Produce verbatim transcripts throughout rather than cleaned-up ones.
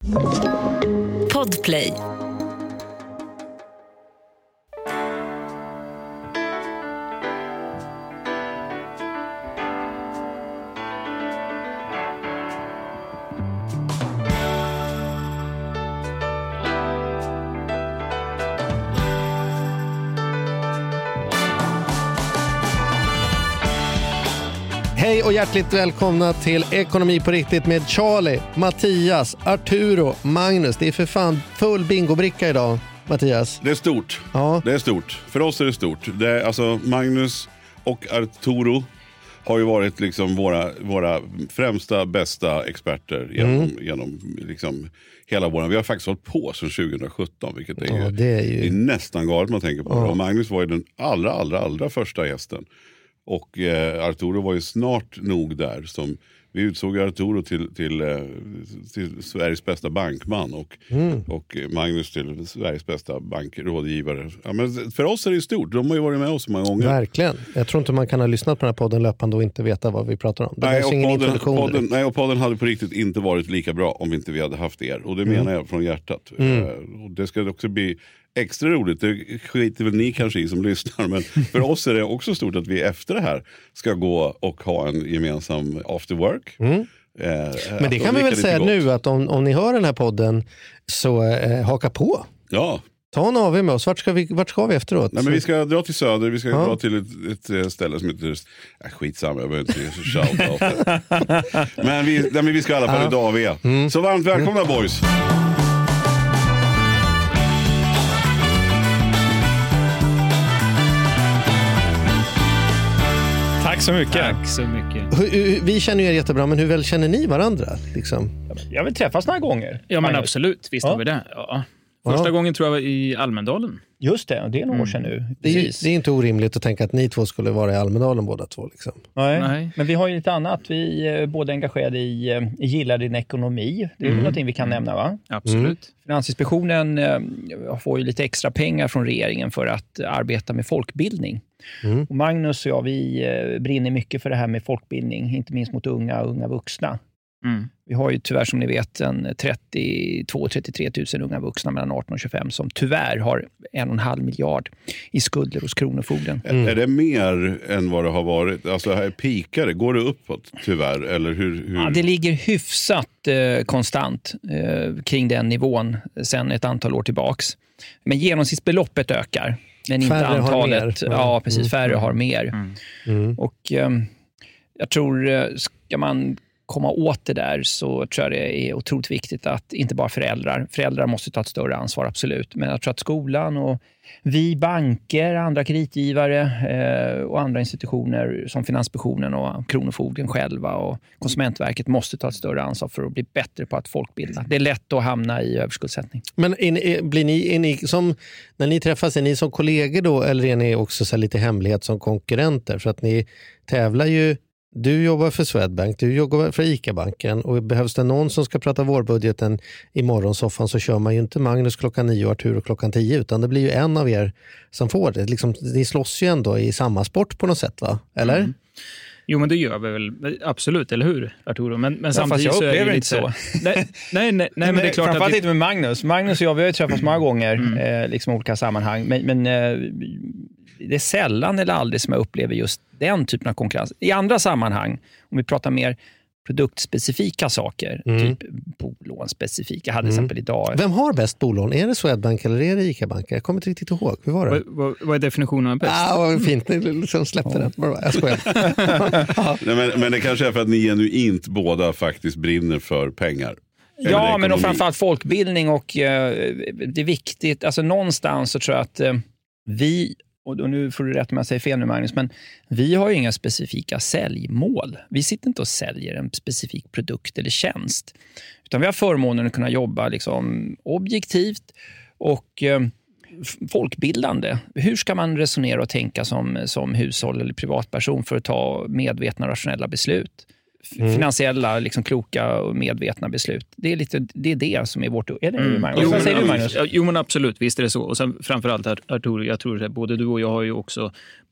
Podplay. Hej och hjärtligt välkomna till Ekonomi på riktigt med Charlie, Mattias, Arturo, Magnus. Det är för fan full bingobricka idag, Mattias. Det är stort. Ja. Det är stort. För oss är det stort. Det är, alltså, Magnus och Arturo har ju varit liksom våra, våra främsta, bästa experter genom, mm. genom liksom hela våren. Vi har faktiskt hållit på sedan tjugo sjutton, vilket är, ja, ju, det är, ju... det är nästan galet man tänker på. Ja. Och Magnus var ju den allra, allra, allra första gästen. Och eh, Arturo var ju snart nog där. Som, vi utsåg Arturo till, till, eh, till Sveriges bästa bankman och, mm. och Magnus till Sveriges bästa bankrådgivare. Ja, men för oss är det stort. De har ju varit med oss så många gånger. Verkligen. Jag tror inte man kan ha lyssnat på den här podden löpande och inte veta vad vi pratar om. Det nej, och ingen podden, podden, nej, och podden hade på riktigt inte varit lika bra om inte vi hade haft er. Och det mm. menar jag från hjärtat. Mm. Och det ska också bli extra roligt, det skiter väl ni kanske i som lyssnar, men för oss är det också stort att vi efter det här ska gå och ha en gemensam after work. Mm. Eh, men det kan vi väl säga nu att om, om ni hör den här podden så eh, haka på. Ja. Ta en av er med oss. Vart ska vi, vart ska vi efteråt? Nej, men vi ska dra till söder. Vi ska ja. dra till ett, ett ställe som heter... Äh, skitsamma, jag behöver inte ge så shout-out. men, vi, nej, men vi ska i alla fall ja. idag av er. Mm. Så varmt välkomna mm. boys! Tack så mycket. Tack så mycket. Vi känner ju er jättebra, men hur väl känner ni varandra? Liksom? Jag har väl träffats några gånger. Ja, men absolut. Visst ja. har vi det. Ja. Första ja. gången tror jag var i Almedalen. Just det, det är några år sedan nu. Det är, det är inte orimligt att tänka att ni två skulle vara i Almedalen båda två. Liksom. Nej. Nej, men vi har ju lite annat. Vi är både engagerade i, i Gillar din ekonomi. Det är mm. någonting vi kan nämna, va? Absolut. Mm. Finansinspektionen får ju lite extra pengar från regeringen för att arbeta med folkbildning. Mm. Och Magnus och jag, vi brinner mycket för det här med folkbildning, inte minst mot unga och unga vuxna. Mm. Vi har ju tyvärr, som ni vet, en trettiotvå till trettiotre tusen unga vuxna mellan arton och tjugofem som tyvärr har en och en halv miljard i skulder hos Kronofogden. Mm. Är det mer än vad det har varit? Alltså här pikar det, går det uppåt tyvärr? Eller hur, hur? Ja, det ligger hyfsat eh, konstant eh, kring den nivån sedan ett antal år tillbaks. Men genomsnittsbeloppet ökar. Men inte färre antalet. Har mer. Ja, precis. Mm. Färre har mer. Mm. Mm. Och eh, jag tror, eh, ska man komma åt det där, så tror jag det är otroligt viktigt att inte bara föräldrar. Föräldrar måste ta ett större ansvar, absolut. Men jag tror att skolan och vi banker, andra kreditgivare eh, och andra institutioner som Finansinspektionen och Kronofogden själva och Konsumentverket måste ta ett större ansvar för att bli bättre på att folkbilda. Det är lätt att hamna i överskuldsättning. Men är, blir ni, är ni som, när ni träffas, är ni som kollegor då, eller är ni också så lite hemlighet som konkurrenter? För att ni tävlar ju. Du jobbar för Swedbank, du jobbar för ICA-banken, och behövs det någon som ska prata vårbudgeten i morgonsoffan, så kör man ju inte Magnus klockan nio och Arturo klockan tio, utan det blir ju en av er som får det. Liksom, ni slåss ju ändå i samma sport på något sätt, va? Eller? Mm. Jo, men det gör vi väl absolut, eller hur, Arturo? Men, men samtidigt jag så är det inte lite så. nej, nej, nej, nej, men det är klart framförallt att vi... inte med Magnus. Magnus och jag, vi har ju träffats många gånger, mm. eh, liksom i olika sammanhang. Men, men eh, det är sällan eller aldrig som jag upplever just den typen av konkurrens. I andra sammanhang, om vi pratar mer produktspecifika saker, mm. typ bolånspecifika. Jag hade till mm. exempel idag... Vem har bäst bolån? Är det Swedbank eller är det ICA-bank? Jag kommer inte riktigt ihåg. Hur var det? Vad, vad, vad är definitionen av bäst? Ah, vad fint. Ni liksom släppte den. Jag skojar. Nej, men, men det kanske är för att ni genuint båda faktiskt brinner för pengar. Ja, men och framförallt folkbildning, och eh, det är viktigt. Alltså någonstans så tror jag att eh, vi... Och nu får du rätt med att säga fel nu, Magnus, men vi har ju inga specifika säljmål. Vi sitter inte och säljer en specifik produkt eller tjänst. Utan vi har förmånen att kunna jobba liksom objektivt och eh, folkbildande. Hur ska man resonera och tänka som, som hushåll eller privatperson för att ta medvetna rationella beslut? Mm. Finansiella, liksom kloka och medvetna beslut. Det är, lite, det är det som är vårt... Är det mm. Magnus? Jo, Vad säger du, Magnus? Jo, men absolut, visst är det så. Och sen framförallt, Arturo, jag tror att både du och jag har ju också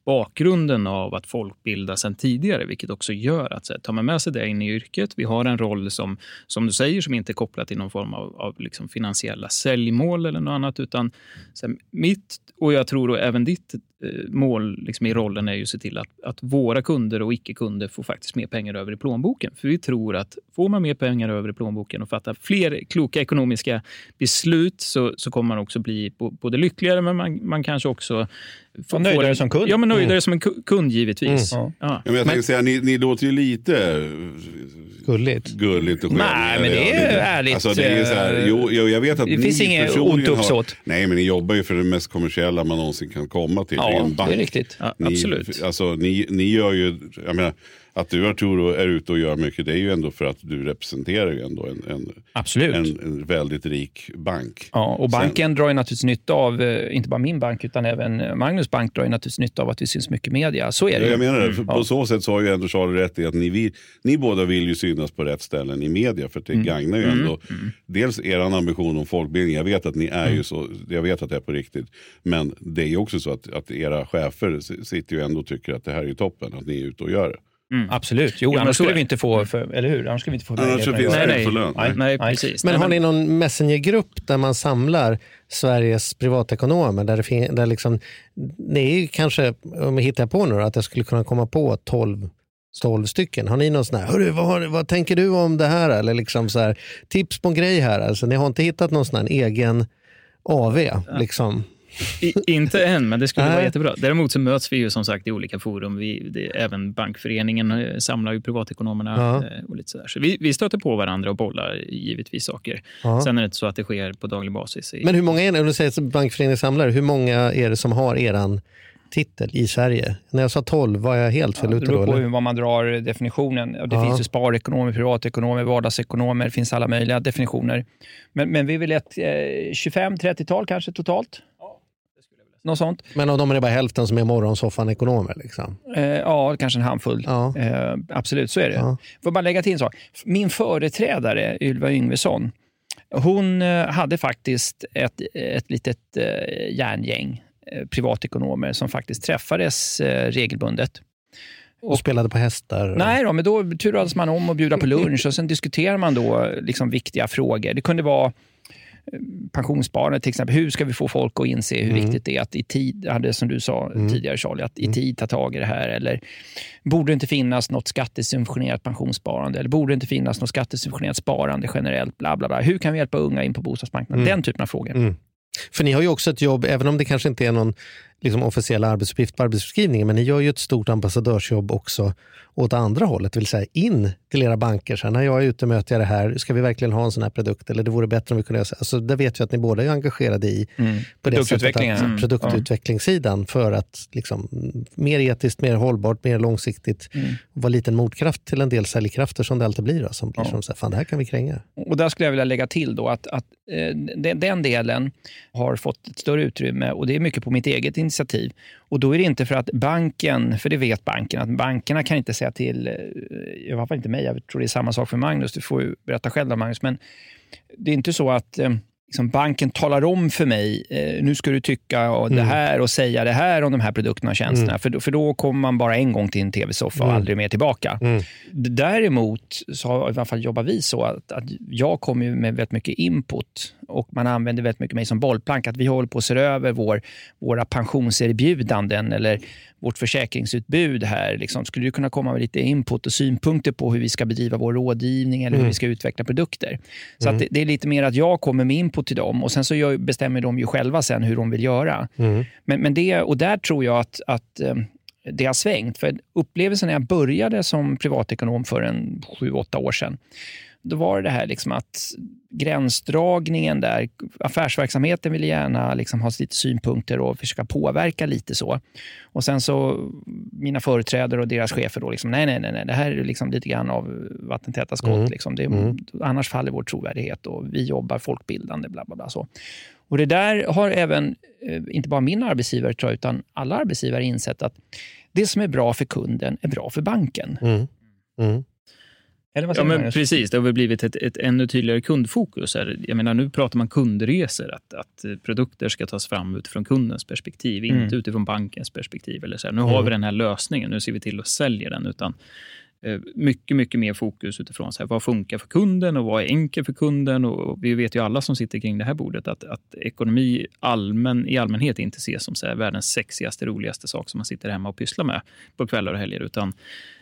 bakgrunden av att folkbilda sedan tidigare, vilket också gör att så här, tar man med sig det in i yrket. Vi har en roll som, som du säger, som inte är kopplad till någon form av, av liksom finansiella säljmål eller något annat, utan så här, mitt och jag tror och även ditt eh, mål liksom, i rollen är ju att se till att, att våra kunder och icke-kunder får faktiskt mer pengar över i plånboken. För vi tror att får man mer pengar över i plånboken och fatta fler kloka ekonomiska beslut så, så kommer man också bli både lyckligare, men man, man kanske också får nöjdare en, som kund. Ja, men nöjdare mm. som en kund givetvis. Mm. Ja. Ja. Men jag tänkte säga, ni, ni låter ju lite gulligt, gulligt och nej, men det är ju ärligt. Alltså, det är så här, jo, jo, jag vet att det ni finns inget ont uppsåt. Nej, men ni jobbar ju för det mest kommersiella man någonsin kan komma till. Ja, en bank. Det är riktigt. Ja, ni, absolut. Alltså, ni, ni gör ju, jag menar, att du Arturo är ute och gör mycket, det är ju ändå för att du representerar ju ändå en, en, absolut. en, en väldigt rik bank. Ja, och banken Sen, drar ju naturligtvis nytta av, inte bara min bank utan även Magnus bank drar ju naturligtvis nytta av att vi syns mycket i media. Så är det. Ja, jag menar det. För mm. På så sätt så har ju ändå Charlie rätt i att ni, vill, ni båda vill ju synas på rätt ställen i media, för det mm. gagnar ju ändå mm. dels eran ambition om folkbildning. Jag vet att ni är mm. ju så, jag vet att det är på riktigt, men det är ju också så att, att era chefer sitter ju ändå och tycker att det här är toppen, att ni är ute och gör det. Mm. Absolut. Jo, annars skulle vi inte få, för, eller hur? Annars skulle vi inte få annars finns det nej, för lön. Nej, nej, precis. Men har ni någon messengergrupp där man samlar Sveriges privatekonomer? Där det fin- där liksom, det är ju kanske, om vi hittar på nu, att jag skulle kunna komma på tolv tolv stycken. Har ni någon sån här, hörru, vad, har, vad tänker du om det här? Eller liksom så här, tips på en grej här. Alltså, ni har inte hittat någon sån här egen A V, ja. liksom. I, inte än, men det skulle vara jättebra. Däremot så möts vi ju som sagt i olika forum. Vi, det, även bankföreningen samlar ju privatekonomerna ja. och lite sådär. Så vi, vi stöter på varandra och bollar givetvis saker. Ja. Sen är det inte så att det sker på daglig basis. I... Men hur många är det, om du säger att bankföreningen samlar, hur många är det som har eran titel i Sverige? När jag sa tolv var jag helt fel ja, ute då? Det beror på hur vad man drar definitionen. Det ja. finns ju sparekonomer, privatekonomer, vardagsekonomer. Det finns alla möjliga definitioner. Men, men vi vill ett eh, tjugofem trettio-tal kanske totalt. Något sånt. Men av dem är det bara hälften som är morgonsoffan-ekonomer liksom? Eh, ja, kanske en handfull. Ja. Eh, absolut, så är det. Ja. Får bara lägga till en sak. Min företrädare, Ylva Yngvesson, hon eh, hade faktiskt ett, ett litet eh, järngäng eh, privatekonomer som faktiskt träffades eh, regelbundet. Och, och spelade på hästar? Och... Nej då, men då turades man om och bjuda på lunch och sen diskuterar man då liksom viktiga frågor. Det kunde vara pensionssparande till exempel. Hur ska vi få folk att inse hur mm. viktigt det är att i tid, hade som du sa mm. tidigare Charlie, att i tid ta tag i det här, eller borde det inte finnas något skattesubventionerat pensionssparande, eller borde det inte finnas något skattesubventionerat sparande generellt, bla bla bla. Hur kan vi hjälpa unga in på bostadsmarknaden? Mm. Den typen av frågor. Mm. För ni har ju också ett jobb, även om det kanske inte är någon liksom officiell arbetsuppgift på arbetsbeskrivningen, men ni gör ju ett stort ambassadörsjobb också åt andra hållet, det vill säga in till era banker. Så när jag är ute möter jag det här, ska vi verkligen ha en sån här produkt, eller det vore bättre om vi kunde göra så. Alltså, det vet jag att ni båda är engagerade i mm. på det sättet att, mm. produktutvecklingssidan, för att liksom, mer etiskt, mer hållbart, mer långsiktigt mm. vara liten motkraft till en del säljkrafter som det alltid blir då, som blir ja. som så här, fan det här kan vi kränga. Och där skulle jag vilja lägga till då att, att eh, den, den delen har fått ett större utrymme, och det är mycket på mitt eget initiativ. Och då är det inte för att banken, för det vet banken, att bankerna kan inte säga till, i alla fall inte mig, jag tror det är samma sak för Magnus, du får ju berätta själv då, Magnus, men det är inte så att eh, liksom banken talar om för mig, eh, nu ska du tycka och det här och säga det här om de här produkterna och tjänsterna, mm. för, för då kommer man bara en gång till en tv-soffa och mm. aldrig mer tillbaka. Mm. Däremot så har, i alla fall jobbar vi så att, att jag kommer med väldigt mycket input, och man använder väldigt mycket mig som bollplank, att vi håller på att se över vår, våra pensionserbjudanden eller vårt försäkringsutbud här. Liksom. Skulle du kunna komma med lite input och synpunkter på hur vi ska bedriva vår rådgivning eller hur mm. vi ska utveckla produkter? Så mm. att det, det är lite mer att jag kommer med input till dem, och sen så gör, bestämmer de ju själva sen hur de vill göra. Mm. Men, men det, och där tror jag att, att det har svängt. För upplevelsen när jag började som privatekonom för en sju åtta år sedan, då var det här liksom att gränsdragningen där, affärsverksamheten ville gärna liksom ha lite synpunkter och försöka påverka lite så. Och sen så mina företrädare och deras chefer då liksom, nej, nej, nej, nej det här är liksom lite grann av vattentäta skott. Mm. Liksom. Det, mm. Annars faller vår trovärdighet och vi jobbar folkbildande, bla bla bla så. Och det där har även, inte bara min arbetsgivare tror jag, utan alla arbetsgivare insett att det som är bra för kunden är bra för banken. Mm. Mm. Eller vad Ja, säger men Magnus? precis. Det har väl blivit ett, ett ännu tydligare kundfokus. Här. Jag menar, nu pratar man kundresor. Att, att produkter ska tas fram utifrån kundens perspektiv. Mm. Inte utifrån bankens perspektiv. Eller så här. Nu mm. har vi den här lösningen. Nu ser vi till att sälja den. Utan eh, mycket, mycket mer fokus utifrån så här, vad funkar för kunden och vad är enkelt för kunden. Och vi vet ju alla som sitter kring det här bordet att, att ekonomi allmän, i allmänhet inte ses som så här, världens sexigaste, roligaste sak som man sitter hemma och pysslar med på kvällar och helger. Utan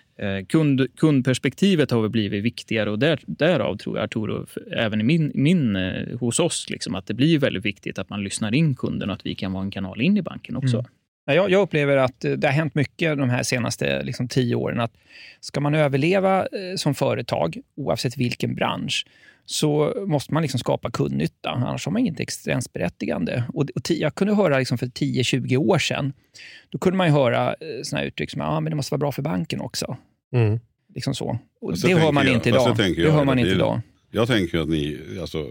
Kund, kundperspektivet har väl blivit viktigare och där, därav tror jag Arturo, även i min, min, hos oss, liksom, att det blir väldigt viktigt att man lyssnar in kunden och att vi kan vara en kanal in i banken också. Mm. Jag, jag upplever att det har hänt mycket de här senaste liksom, tio åren. Att ska man överleva eh, som företag, oavsett vilken bransch, så måste man liksom skapa kundnytta. Annars har man inte existensberättigande. Och, och t- jag kunde höra liksom för tio till tjugo år sedan, då kunde man ju höra eh, såna här uttryck som ah, men det måste vara bra för banken också. Mm. Liksom så. Och så det hör man jag, inte idag. Det hör man inte idag. Jag tänker att ni, alltså,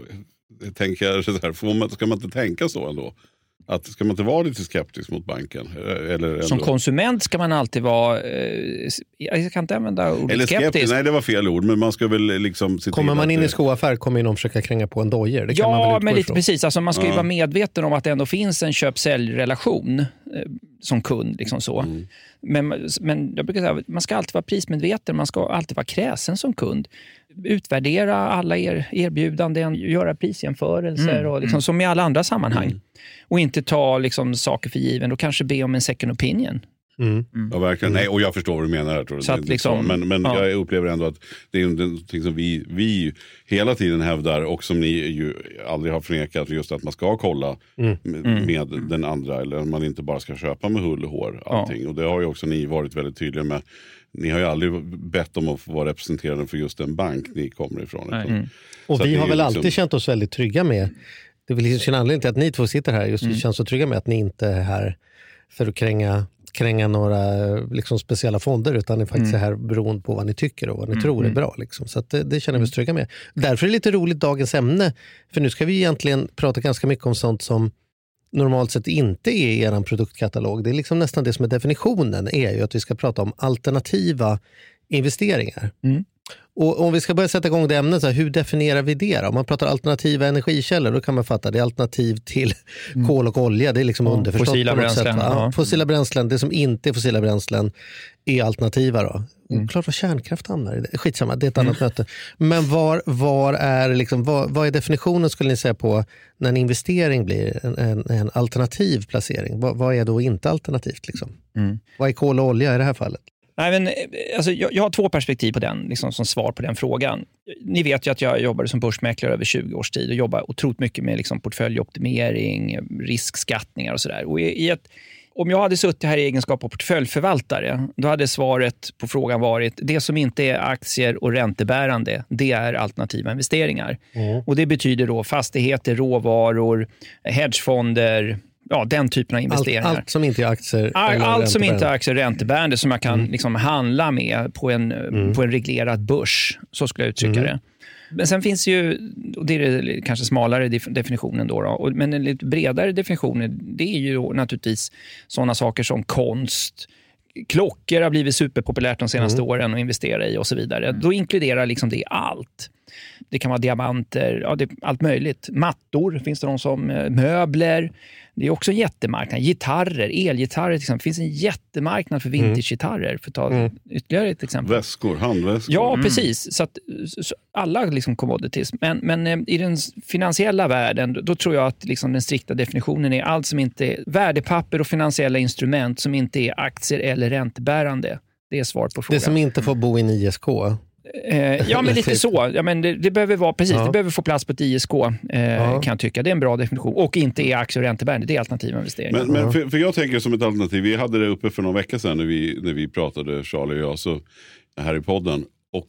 tänker så här, får man, ska man inte tänka så ändå? Att ska man inte vara lite skeptisk mot banken? Eller ändå? Som konsument ska man alltid vara... Eh, jag kan inte använda ordet eller skeptisk. skeptisk. Nej, det var fel ord. Men man ska väl liksom... Se kommer man in det... i skoaffär kommer någon försöka kränga på en dojer. Det kan ja, man väl men lite ifrån. precis. Alltså, man ska ju ja. vara medveten om att det ändå finns en köp-sälj-relation eh, som kund. Liksom så. Mm. Men, men jag brukar säga man ska alltid vara prismedveten. Man ska alltid vara kräsen som kund. Utvärdera alla er erbjudanden. Göra prisjämförelser. Mm. Och liksom, som i alla andra sammanhang. Mm. Och inte ta liksom, saker för given och kanske be om en second opinion. Mm. Mm. Ja, verkligen. Nej, och jag förstår vad du menar här, tror jag. Så att, liksom, men men ja. jag upplever ändå att det är någonting som vi, vi hela tiden hävdar och som ni ju aldrig har förnekat, just att man ska kolla mm. med, med mm. den andra, eller man inte bara ska köpa med hull och hår allting. Ja. Och det har ju också ni varit väldigt tydliga med. Ni har ju aldrig bett om att få vara representerade för just den bank ni kommer ifrån. Mm. Och vi har väl liksom... alltid känt oss väldigt trygga med. Det är väl liksom en anledning till att ni två sitter här. Just mm. känns så trygga med att ni inte är här för att kränga, kränga några liksom, speciella fonder, utan ni faktiskt mm. är här beroende på vad ni tycker och vad ni mm. tror är bra. Liksom. Så att det, det känner vi oss trygga med. Därför är det lite roligt dagens ämne. För nu ska vi egentligen prata ganska mycket om sånt som normalt sett inte är i er produktkatalog. Det är liksom nästan det som är definitionen, är ju att vi ska prata om alternativa investeringar. Mm. Och om vi ska börja sätta igång det ämnet, så här, hur definierar vi det då? Om man pratar alternativa energikällor, då kan man fatta det är alternativ till mm. kol och olja. Det är liksom ja, underförstått fossila på något bränslen, sätt. ja. Fossila bränslen, det som inte är fossila bränslen är alternativa då. Mm. Klart vad kärnkraft hamnar i det. Skitsamma, det är ett mm. annat möte. Men var, var är liksom, vad, vad är definitionen skulle ni säga på när en investering blir en, en, en alternativ placering? Vad, vad är då inte alternativt liksom? Mm. Vad är kol och olja i det här fallet? Nej, men, alltså, jag, jag har två perspektiv på den, liksom, som svar på den frågan. Ni vet ju att jag jobbade som börsmäklare över tjugo års tid och jobbar otroligt mycket med liksom, portföljoptimering, riskskattningar och sådär. Och i, i ett, om jag hade suttit här i egenskap av portföljförvaltare, då hade svaret på frågan varit det som inte är aktier och räntebärande, det är alternativa investeringar. Mm. Och det betyder då fastigheter, råvaror, hedgefonder, ja, den typen av investeringar. Allt, allt som inte är aktier. All, allt som inte är aktier räntebärande som jag kan mm. liksom handla med på en, mm. på en reglerad börs. Så skulle jag uttrycka mm. det. Men sen finns ju, och det är det kanske smalare definitionen då, då men en lite bredare definition, det är ju då naturligtvis sådana saker som konst, klockor har blivit superpopulärt de senaste mm. åren att investera i och så vidare. Mm. Då inkluderar liksom det allt. Det kan vara diamanter, ja, det, allt möjligt. Mattor finns det de som, möbler. Det är också en jättemarknad. Gitarrer, elgitarrer till exempel. Det finns en jättemarknad för vintagegitarrer, för att ta mm. ytterligare ett exempel. Väskor, handväskor. Ja, mm. precis. Så att så alla liksom commodities. Men, men eh, i den finansiella världen, då, då tror jag att liksom den strikta definitionen är allt som inte är värdepapper och finansiella instrument som inte är aktier eller räntebärande. Det är svar på frågan. Det som inte får bo i en I S K. Eh, ja, men lite så. Ja, men det, det behöver vara precis. Ja. Det behöver få plats på ett I S K, eh, ja. kan jag tycka. Det är en bra definition. Och inte är aktier och räntebärande. Det är alternativa investeringar. Men, men för, för jag tänker som ett alternativ. Vi hade det uppe för någon vecka sedan när vi, när vi pratade, Charlie och jag, så, här i podden. Och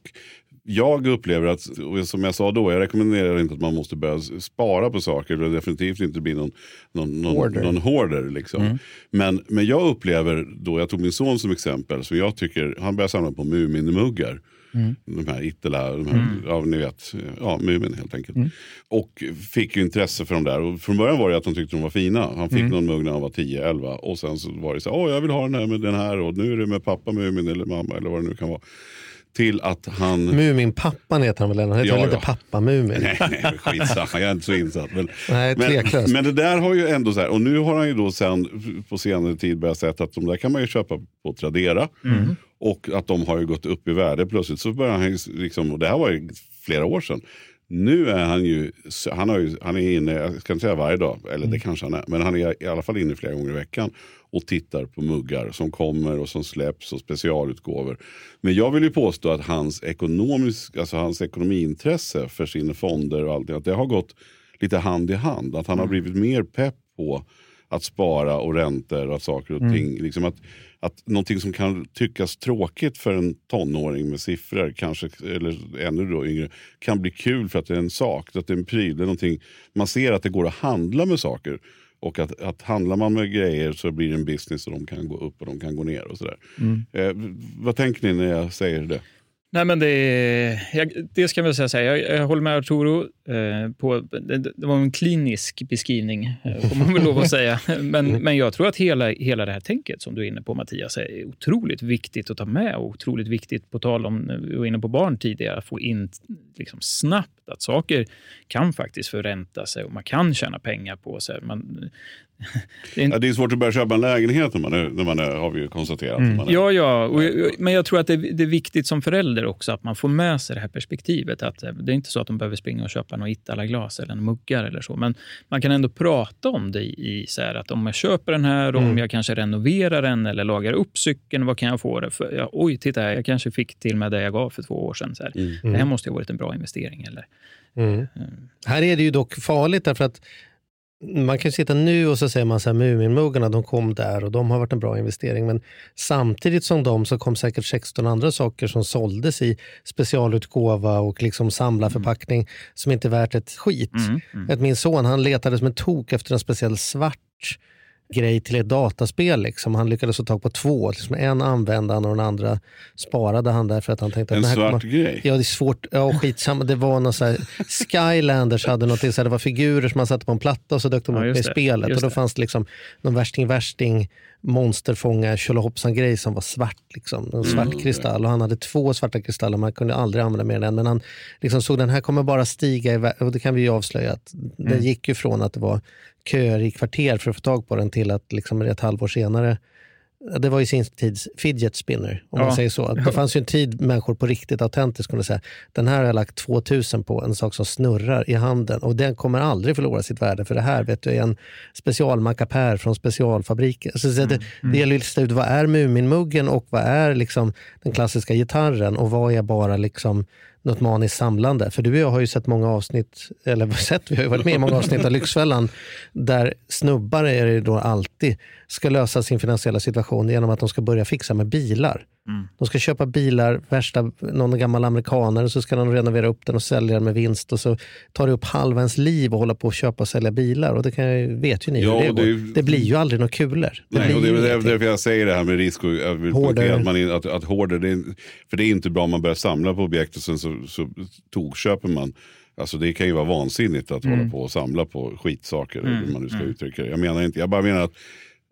jag upplever att, och som jag sa då, jag rekommenderar inte att man måste börja spara på saker. Det definitivt inte bli någon, någon, någon hoarder. Någon hoarder liksom. mm. men, men jag upplever då, jag tog min son som exempel, så jag tycker, han börjar samla på Mumin-muggar. Mm. De här Ittala, de här, mm. ja, ni vet, ja, Mumin helt enkelt. Mm. Och fick ju intresse för dem där. Och från början var det att han tyckte de var fina. Han fick mm. någon mugg när han var tio elva. Och sen så var det så, åh, jag vill ha den här med den här. Och nu är det med pappa Mumin eller mamma eller vad det nu kan vara. till att han... Muminpappan heter han väl? Han heter ja, väl ja. inte pappa Mumin? Nej, nej, skitsamma, jag är inte så insatt. Men, nej, men, men det där har ju ändå så här, och nu har han ju då sen på senare tid börjat säga att de där kan man ju köpa på Tradera. Mm. Och att de har ju gått upp i värde plötsligt. Så börjar han ju liksom, och det här var ju flera år sedan. Nu är han ju, han, har ju, han är inne, jag ska inte säga varje dag, eller det kanske han är, men han är i alla fall inne flera gånger i veckan och tittar på muggar som kommer och som släpps och specialutgåvor. Men jag vill ju påstå att hans ekonomisk, alltså hans ekonomiintresse för sina fonder och allt det, att det har gått lite hand i hand. Att han har blivit mer pepp på att spara och räntor och saker och ting. Mm. Liksom att, att någonting som kan tyckas tråkigt för en tonåring med siffror, kanske, eller ännu då yngre, kan bli kul för att det är en sak, att det är en pryl, det är någonting, man ser att det går att handla med saker. Och att, att handlar man med grejer så blir det en business och de kan gå upp och de kan gå ner och sådär. Mm. Eh, vad tänker ni när jag säger det? Nej, men det, jag, det ska jag väl säga. Jag, jag håller med Arturo. Eh, på, det, det var en klinisk beskrivning, eh, får man väl lov att säga. Men, men jag tror att hela, hela det här tänket som du är inne på, Mattias, är otroligt viktigt att ta med. Och otroligt viktigt, på tal om, vi var inne på barn tidigare, att få in liksom snabbt att saker kan faktiskt förränta sig och man kan tjäna pengar på sig. Man, det, är en... ja, det är svårt att börja köpa en lägenhet när man är, när man är, har vi ju konstaterat. Mm. Man är... Ja, ja. Och, men jag tror att det, det är viktigt som förälder också att man får med sig det här perspektivet. Att det är inte så att de behöver springa och köpa något Itala-glas eller en muggar eller så. Men man kan ändå prata om det i så här att om jag köper den här och mm. om jag kanske renoverar den eller lagar upp cykeln, vad kan jag få det för? Ja, oj, titta här, jag kanske fick till med det jag gav för två år sedan. Så här. Mm. Det här måste ju ha varit en bra investering. Eller? Mm. Mm. Här är det ju dock farligt därför att man kan sitta nu och så säger man så här, Muminmuggarna, de kom där och de har varit en bra investering, men samtidigt som de så kom säkert sexton andra saker som såldes i specialutgåva och liksom samlarförpackning mm. som inte är värt ett skit. Mm, mm. Att min son, han letade som en tok efter en speciell svart grej till ett dataspel. Liksom. Han lyckades få tag på två. Liksom en använde han och den andra sparade han där för att han tänkte... En att svart man, grej? Ja, det är svårt. Ja, skitsamma. Det var något så här... Skylanders hade något, så här, det var figurer som man satte på en platta och så dök de upp ja, i spelet. Och då det. fanns det liksom någon värsting-värsting monsterfånga Tjolahoppsan-grej som var svart. Liksom. En svart mm, kristall. Och han hade två svarta kristaller. Man kunde aldrig använda mer än en. Men han liksom såg den här kommer bara stiga i värde. Och det kan vi ju avslöja att mm. den gick ju från att det var köer i kvarter för att få tag på den till att liksom ett halvår senare, det var ju sin tids fidget spinner om ja. man säger så. Det fanns ju en tid människor på riktigt autentiskt kunde säga, den här har jag lagt tvåtusen på, en sak som snurrar i handen och den kommer aldrig förlora sitt värde för det här vet du är en specialmackapär från specialfabriker. Alltså, mm. det, det gäller att lista ut vad är Muminmuggen och vad är liksom den klassiska gitarren och vad är bara liksom något maniskt samlande. För du och jag har ju sett många avsnitt, eller sett, vi har ju varit med i många avsnitt av Lyxfällan där snubbar är det då alltid ska lösa sin finansiella situation genom att de ska börja fixa med bilar. Mm. De ska köpa bilar, värsta, någon gammal amerikaner och så ska de renovera upp den och sälja den med vinst och så tar det upp halva ens liv och hålla på att köpa och sälja bilar och det kan jag, vet ju ni ja, hur det, det, går. Det blir ju aldrig några kulor. Det nej, blir och det är därför jag säger det här med risk och att, man, att, att hårder, det är, för det är inte bra om man börjar samla på objekt och sen så, så tokköper man. Alltså det kan ju vara vansinnigt att mm. hålla på och samla på skitsaker mm. hur man nu ska mm. uttrycka det. Jag menar inte, jag bara menar att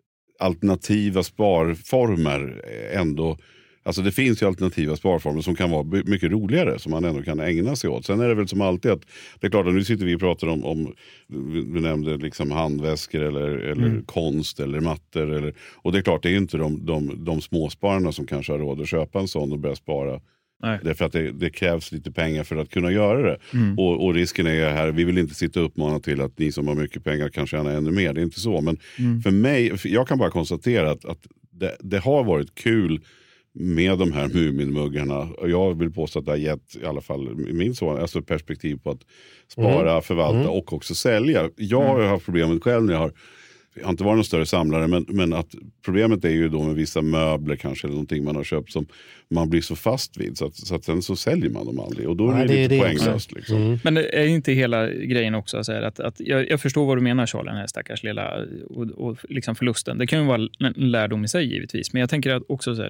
alternativa sparformer ändå, alltså det finns ju alternativa sparformer som kan vara mycket roligare som man ändå kan ägna sig åt. Sen är det väl som alltid att, det är klart att nu sitter vi och pratar om, om vi nämnde liksom handväskor eller, eller mm. konst eller mattor eller, och det är klart det är ju inte de, de, de småspararna som kanske har råd att köpa en sån och börja spara. Nej. Därför att det, det krävs lite pengar för att kunna göra det. Mm. Och, och risken är här, vi vill inte sitta och uppmana till att ni som har mycket pengar kan tjäna ännu mer. Det är inte så. Men mm. för mig, jag kan bara konstatera att, att det, det har varit kul med de här Muminmuggarna. Och jag vill påstå att det har gett i alla fall min son, alltså perspektiv på att spara, mm. förvalta mm. och också sälja. Jag har mm. haft problemet själv när jag har Jag har inte varit någon större samlare men, men att problemet är ju då med vissa möbler kanske eller någonting man har köpt som man blir så fast vid så att, så att sen så säljer man dem aldrig och då är det, ja, det lite det poänglöst. Liksom. Mm. Men det är inte hela grejen också så här, att, att jag, jag förstår vad du menar Charles, den här stackars lilla och, och liksom förlusten. Det kan ju vara en lärdom i sig givetvis men jag tänker att också så här,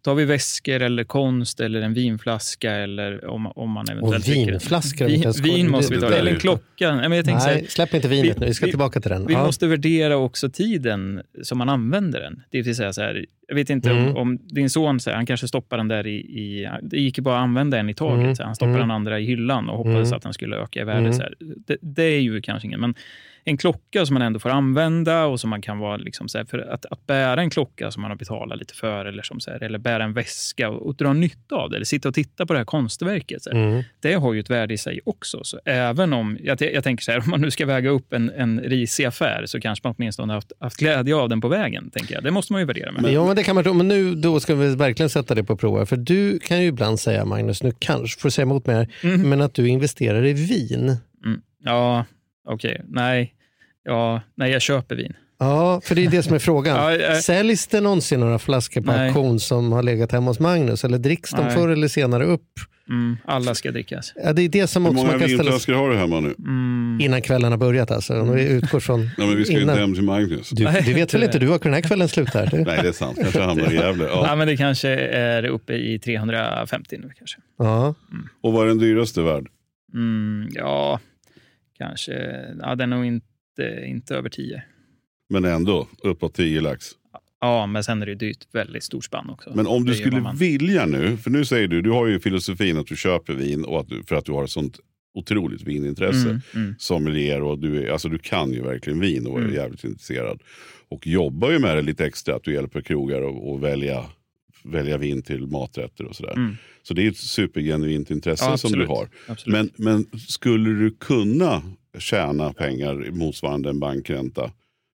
tar vi väskor eller konst eller en vinflaska eller om, om man eventuellt... Och vinflaskor? Vin, vin måste vi ta, eller en klocka. Nej, men jag Nej, här, släpp inte vinet vi, nu, vi ska vi, tillbaka till den. Vi ja. måste värdera också tiden som man använder den. Det vill säga så här, jag vet inte mm. om, om din son, så här, han kanske stoppar den där i, i... Det gick ju bara att använda en i taget. Mm. Så här, han stoppar mm. den andra i hyllan och hoppades mm. att den skulle öka i värde. Mm. Så här. Det, det är ju kanske ingen... Men en klocka som man ändå får använda och som man kan vara liksom så här, för att, att bära en klocka som man har betalat lite för eller, som så här, eller bära en väska och, och dra nytta av det eller sitta och titta på det här konstverket. Så här. Mm. Det har ju ett värde i sig också. Så även om, jag, jag tänker så här, om man nu ska väga upp en, en risig affär så kanske man åtminstone haft, haft glädje av den på vägen, tänker jag. Det måste man ju värdera med. Men, ja, men det kan man, men nu då ska vi verkligen sätta det på prov. För du kan ju ibland säga, Magnus, nu kanske får säga emot mig här, mm. men att du investerar i vin. Mm. Ja, okej. Okay. Nej. Ja, nej, jag köper vin. Ja, för det är det som är frågan. ja, jag... Säljs det någonsin några flaskor på nej. auktion som har legat hemma hos Magnus? Eller dricks de nej. förr eller senare upp? Mm, alla ska drickas. Ja, det är det som också man kan ställa... Hur många vinflaskor har du hemma nu? Mm. Innan kvällen har börjat alltså. Om vi utgår från... Nej, men vi ska ju innan... inte hem till Magnus. Du, det vet väl inte du har den här kvällen slut här? Nej, det är sant. Kanske hamnar i Gävle. Ja. ja, men det kanske är uppe i trehundrafemtio nu kanske. Ja. Mm. Och vad är den dyraste värd? Mm, ja, kanske... Ja, den är nog inte... inte över tio. Men ändå, uppåt tio lax. Ja, men sen är det dyrt, väldigt stort spann också. Men om du skulle man... vilja nu, för nu säger du, du har ju filosofin att du köper vin och att du, för att du har ett sånt otroligt vinintresse mm, mm. sommelier och du, är, alltså du kan ju verkligen vin och är mm. jävligt intresserad. Och jobbar ju med det lite extra, att du hjälper krogar och, och välja, välja vin till maträtter och sådär. Mm. Så det är ett supergenuint intresse ja, som du har. Men, men skulle du kunna tjäna pengar motsvarande en bankränta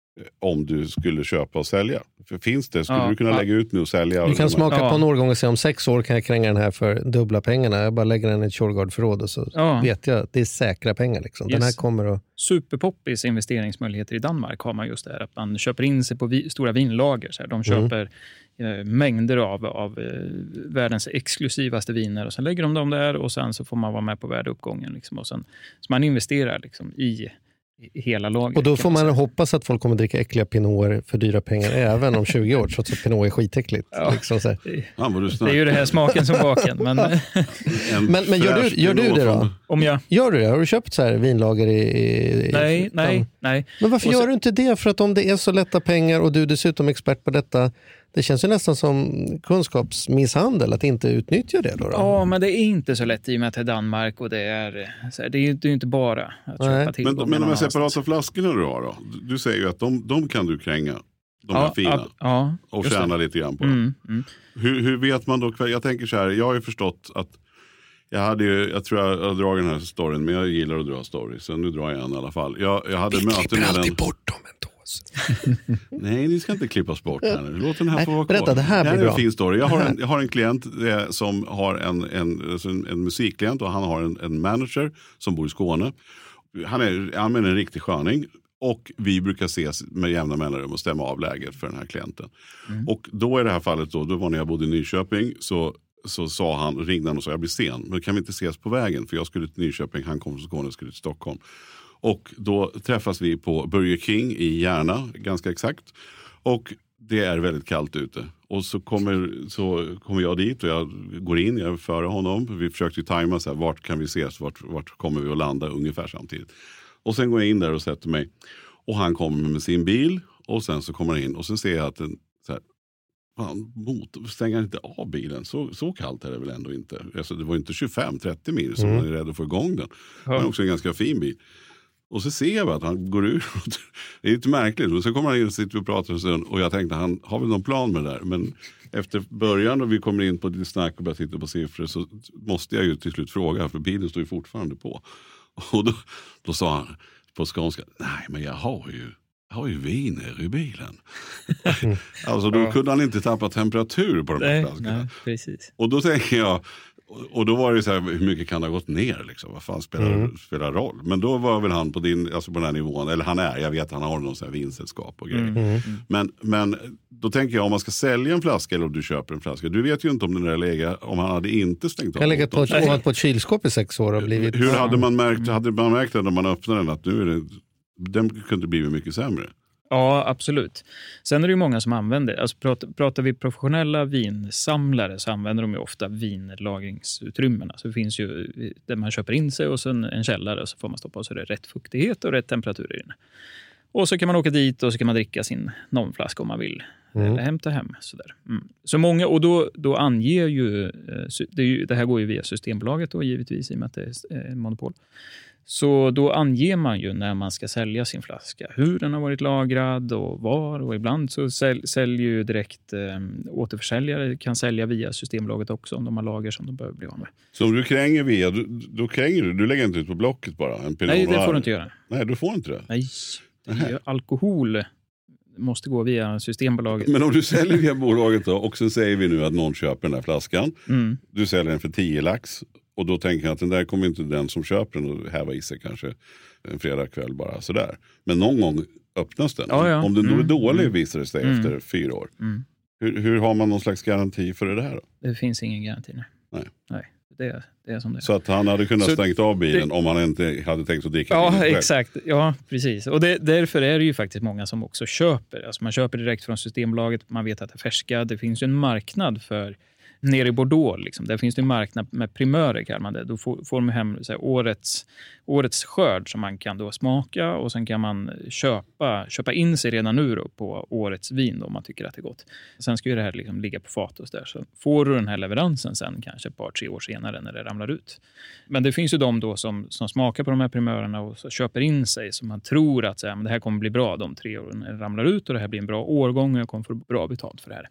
om du skulle köpa och sälja? För finns det? Skulle ja, du kunna ja. lägga ut nu och sälja? Du kan smaka ja. på några gånger och säga om sex år kan jag kränga den här för dubbla pengarna. Jag bara lägger den i ett Shurgard-förråd och så ja. vet jag att det är säkra pengar. Liksom. Yes. Den här kommer att... Superpoppis investeringsmöjligheter i Danmark har man just det här. Att man köper in sig på vi- stora vinlager. Så här. De köper mm. eh, mängder av, av eh, världens exklusivaste viner och sen lägger de dem där och sen så får man vara med på värdeuppgången. Liksom. Och sen, så man investerar liksom i... hela laget. Och då får man, man hoppas att folk kommer dricka äckliga pinoter för dyra pengar även om tjugo år, trots att pinot är skitäckligt. Ja. Liksom så här. Ja, det är ju det här smaken som baken. Men, men, men gör, du, gör du det då? Om jag... Gör du det? Har du köpt så här vinlager i... i nej, i, nej, nej. Men varför så... gör du inte det? För att om det är så lätta pengar och du är dessutom expert på detta, det känns ju nästan som kunskapsmisshandel att inte utnyttja det då, då. Ja, men det är inte så lätt i och med att det är Danmark och det är, så här, det är ju det är inte bara att köpa till. Men, men de här separata flaskorna du har då? Du säger ju att de, de kan du kränga. De ja, här fina. Ab, ja, och tjäna lite grann på mm, dem. Mm. Hur, hur vet man då? Jag tänker så här, jag har ju förstått att jag hade ju, jag tror jag har dragit den här storyn, men jag gillar att dra stories, så nu drar jag en i alla fall. Jag, jag hade Vi möte klipper med alltid en... bort dem ändå. Nej, ni ska inte klippas bort här nu. Låt den här få vara kvar. Berätta, det här blir det här är bra. En fin story. Jag har en, jag har en klient eh, som har en, en, en, en musikklient och han har en, en manager som bor i Skåne. Han är, han är en riktig sköning. Och vi brukar ses med jämna mellanrum och stämma av läget för den här klienten. Mm. Och då i det här fallet, då, då var när jag bodde i Nyköping, så, så sa han, ringde han och sa jag blir sen. Men kan vi inte ses på vägen? För jag skulle till Nyköping, han kom från Skåne och skulle till Stockholm. Och då träffas vi på Burger King i Järna, ganska exakt. Och det är väldigt kallt ute. Och så kommer, så kommer jag dit och jag går in, jag är före honom. Vi försökte ju tajma så här, vart kan vi ses, vart, vart kommer vi att landa ungefär samtidigt. Och sen går jag in där och sätter mig. Och han kommer med sin bil. Och sen så kommer han in. Och sen ser jag att den, så här, fan, motor, stänger inte av bilen. Så, så kallt är det väl ändå inte. Alltså, det var inte tjugofem trettio mil som mm. man är rädd att få igång den. Ja. Men också en ganska fin bil. Och så ser jag att han går ur. Det är lite märkligt. Och så kommer han in och sitter och pratar en stund. Och jag tänkte, han har väl någon plan med det där. Men efter början och vi kommer in på ett snack och börjar titta på siffror, så måste jag ju till slut fråga. För bilen står ju fortfarande på. Och då, då sa han på skånska, nej men jag har ju, jag har ju viner i bilen. Alltså då ja. kunde han inte tappa temperatur på de här flaskorna. Nej, precis. Och då tänker jag, och då var det så här, hur mycket kan det ha gått ner liksom? Vad fan spelar, mm. spelar roll? Men då var väl han på din, alltså på den här nivån, eller han är, jag vet att han har någon sån här vinsällskap och grejer. Mm. Mm. Men, men då tänker jag, om man ska sälja en flaska eller om du köper en flaska, du vet ju inte om den där lägger, om han hade inte stängt av. Jag har legat på, ett, på ett kylskåp i sex år och blivit... Hur hade man märkt, hade man märkt när man öppnade den att nu är det, den kunde bli mycket sämre? Ja, absolut. Sen är det ju många som använder, alltså pratar, pratar vi professionella vinsamlare så använder de ju ofta vinlagringsutrymmena. Så det finns ju där man köper in sig och sen en källare och så får man stoppa och så är det rätt fuktighet och rätt temperatur i den. Och så kan man åka dit och så kan man dricka sin nonflaska om man vill. Mm. Eller hämta hem. Sådär. Mm. Så många, och då, då anger ju det, är ju, det här går ju via Systembolaget då, givetvis i och med att det är monopol. Så då anger man ju när man ska sälja sin flaska hur den har varit lagrad och var. Och ibland så säl, säljer ju direkt eh, återförsäljare kan sälja via Systembolaget också om de har lager som de behöver bli av med. Så om du kränger via, du, då kränger du, du lägger inte ut på Blocket bara? En Nej, det får du inte göra. Nej, du får inte det. Nej, det är ju alkohol måste gå via Systembolaget. Men om du säljer via bolaget då, och sen säger vi nu att någon köper den här flaskan. Mm. Du säljer den för tio lax. Och då tänker jag att den där kommer inte den som köper den att häva i sig kanske en fredagkväll bara sådär. Men någon gång öppnas den. Ja, ja. Om den då är mm. dålig mm. visar det sig mm. efter fyra år. Mm. Hur, hur har man någon slags garanti för det här då? Det finns ingen garanti. Nej. Nej. nej. Det är, det är som det är. Så att han hade kunnat Så stängt av bilen det, om han inte hade tänkt att dricka. Ja, exakt. Ja, precis. Och det, därför är det ju faktiskt många som också köper. Alltså man köper direkt från Systembolaget. Man vet att det är färska. Det finns ju en marknad för nere i Bordeaux. Liksom. Där finns det en marknad med primörer kallar man det. Då får, får man hem så här, årets, årets skörd som man kan då smaka. Och sen kan man köpa, köpa in sig redan nu då på årets vin då, om man tycker att det är gott. Sen ska ju det här liksom ligga på fatus där. Så får du den här leveransen sen kanske ett par, tre år senare när det ramlar ut. Men det finns ju de då som, som smakar på de här primörerna och så köper in sig. Så man tror att så här, men det här kommer bli bra de tre åren när det ramlar ut. Och det här blir en bra årgång och jag kommer få bra betalt för det här.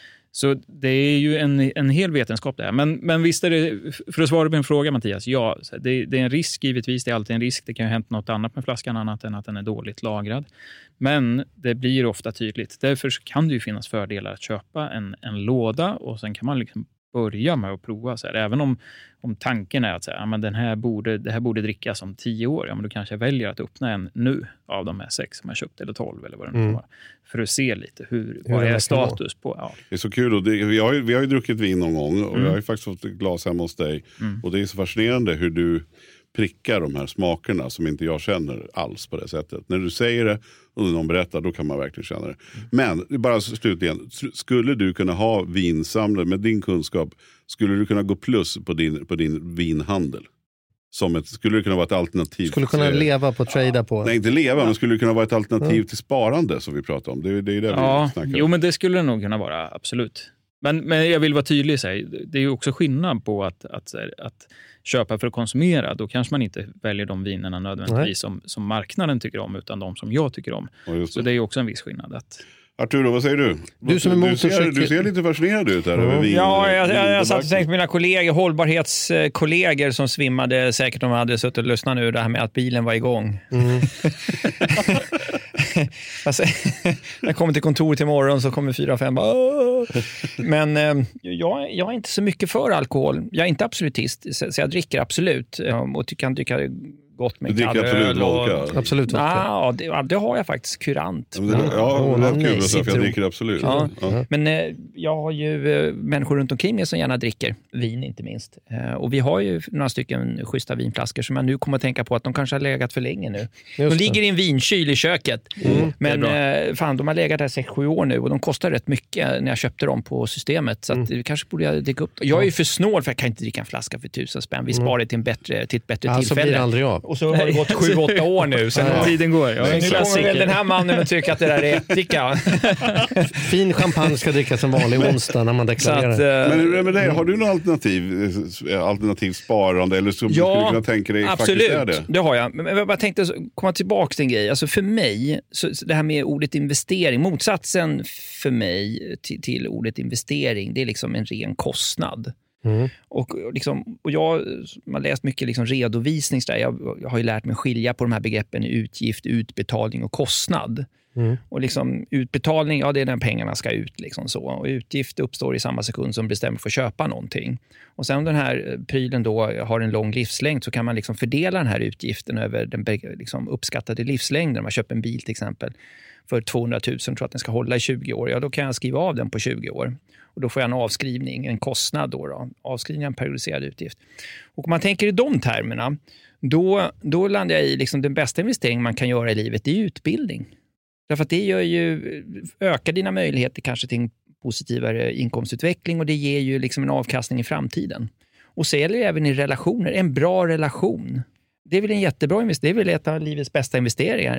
Så det är ju en, en hel vetenskap det här. Men, men visst är det, för att svara på en fråga Mattias, ja, det, det är en risk givetvis, det är alltid en risk. Det kan ju ha hänt något annat med flaskan annat än att den är dåligt lagrad. Men det blir ofta tydligt. Därför kan det ju finnas fördelar att köpa en, en låda och sen kan man liksom börja med att prova så här. Även om, om tanken är att så här, ja, men den här borde, det här borde drickas om tio år. Ja, men du kanske väljer att öppna en nu av de här sex som jag köpt eller tolv eller vad det nu mm. var. För att se lite hur, hur vad är status på. Ja. Det är så kul. Och det, vi, har ju, vi har ju druckit vin någon gång och mm. jag har ju faktiskt fått ett glas hemma hos dig. Mm. Och det är så fascinerande hur du prickar de här smakerna som inte jag känner alls på det sättet. När du säger det och någon berättar, då kan man verkligen känna det. Men bara slutligen, skulle du kunna ha vinsamlare med din kunskap, skulle du kunna gå plus på din, på din vinhandel? Som ett, skulle det kunna vara ett alternativ? Skulle kunna till, leva på, trada på? Nej, inte leva, men skulle det kunna vara ett alternativ mm. till sparande som vi pratar om? Det, det är det ja, vi snackar om. Jo, men det skulle det nog kunna vara, absolut. Men, men jag vill vara tydlig, så här, det är ju också skillnad på att, att, att köpa för att konsumera. Då kanske man inte väljer de vinerna nödvändigtvis som, som marknaden tycker om, utan de som jag tycker om. Det. Så det är ju också en viss skillnad. Att... Arturo, vad säger du? Du, som är du, ser, du ser lite fascinerad ut här mm. över vin. Ja, jag, jag, jag satt och tänkte på mina kollegor, hållbarhetskollegor som svimmade säkert om de hade suttit och lyssnat nu det här med att bilen var igång. Mm. alltså, när jag kommer till kontoret imorgon så kommer fyra, fem bara, åh! Men eh, jag, jag är inte så mycket för alkohol. Jag är inte absolutist, så, så jag dricker absolut och ty- kan tycka gott med kallöl. Absolut vodka. Absolut vodka. Ja, det, ja, det har jag faktiskt kurant. Ja, det, ja, det är kul för jag dricker absolut. Ja. Ja. Men eh, jag har ju eh, människor runt omkring mig som gärna dricker vin, inte minst. Eh, och vi har ju några stycken schyssta vinflaskor som jag nu kommer att tänka på att de kanske har legat för länge nu. Just de ligger det. i en vinkyl i köket. Mm, men eh, fan, de har legat där sex sju år nu och de kostar rätt mycket när jag köpte dem på systemet. Så att, mm. kanske borde jag dricka upp. Jag är ju för snål för jag kan inte dricka en flaska för tusen spänn. Vi sparar det till, en bättre, till ett bättre ja, tillfälle. Så blir det aldrig av. Och så har det gått sju åtta år nu. Sen ja. Tiden går. Ja, nu kommer väl den här mannen och tycker att det där är ättika. Fin champagne ska drickas en vanlig onsdag när man deklarerar. Att, uh, men hur är med dig? Har du något alternativ, alternativ sparande? Eller som ja, du skulle kunna tänka dig absolut, faktiskt är det? det har jag. Men jag bara tänkte komma tillbaka till en grej. Alltså för mig, så, så det här med ordet investering, motsatsen för mig till, till ordet investering, det är liksom en ren kostnad. Mm. Och, liksom, och jag har läst mycket liksom redovisning. Jag, jag har ju lärt mig skilja på de här begreppen utgift, utbetalning och kostnad. Mm. Och liksom, utbetalning, ja det är när pengarna ska ut. Liksom så. Och utgift uppstår i samma sekund som bestämmer för att köpa någonting. Och sen om den här prylen då har en lång livslängd så kan man liksom fördela den här utgiften över den liksom uppskattade livslängden. Om man köper en bil till exempel för tvåhundratusen, tror att den ska hålla i tjugo år. Ja, då kan jag skriva av den på tjugo år. Och då får jag en avskrivning, en kostnad då. då. Avskrivning är en periodiserad utgift. Och om man tänker i de termerna, då, då landar jag i liksom den bästa investering man kan göra i livet, det är utbildning. Därför att det gör ju, ökar dina möjligheter kanske till en positivare inkomstutveckling och det ger ju liksom en avkastning i framtiden. Och så är det även i relationer, en bra relation. Det är väl en jättebra investering, det är väl ett av livets bästa investeringar.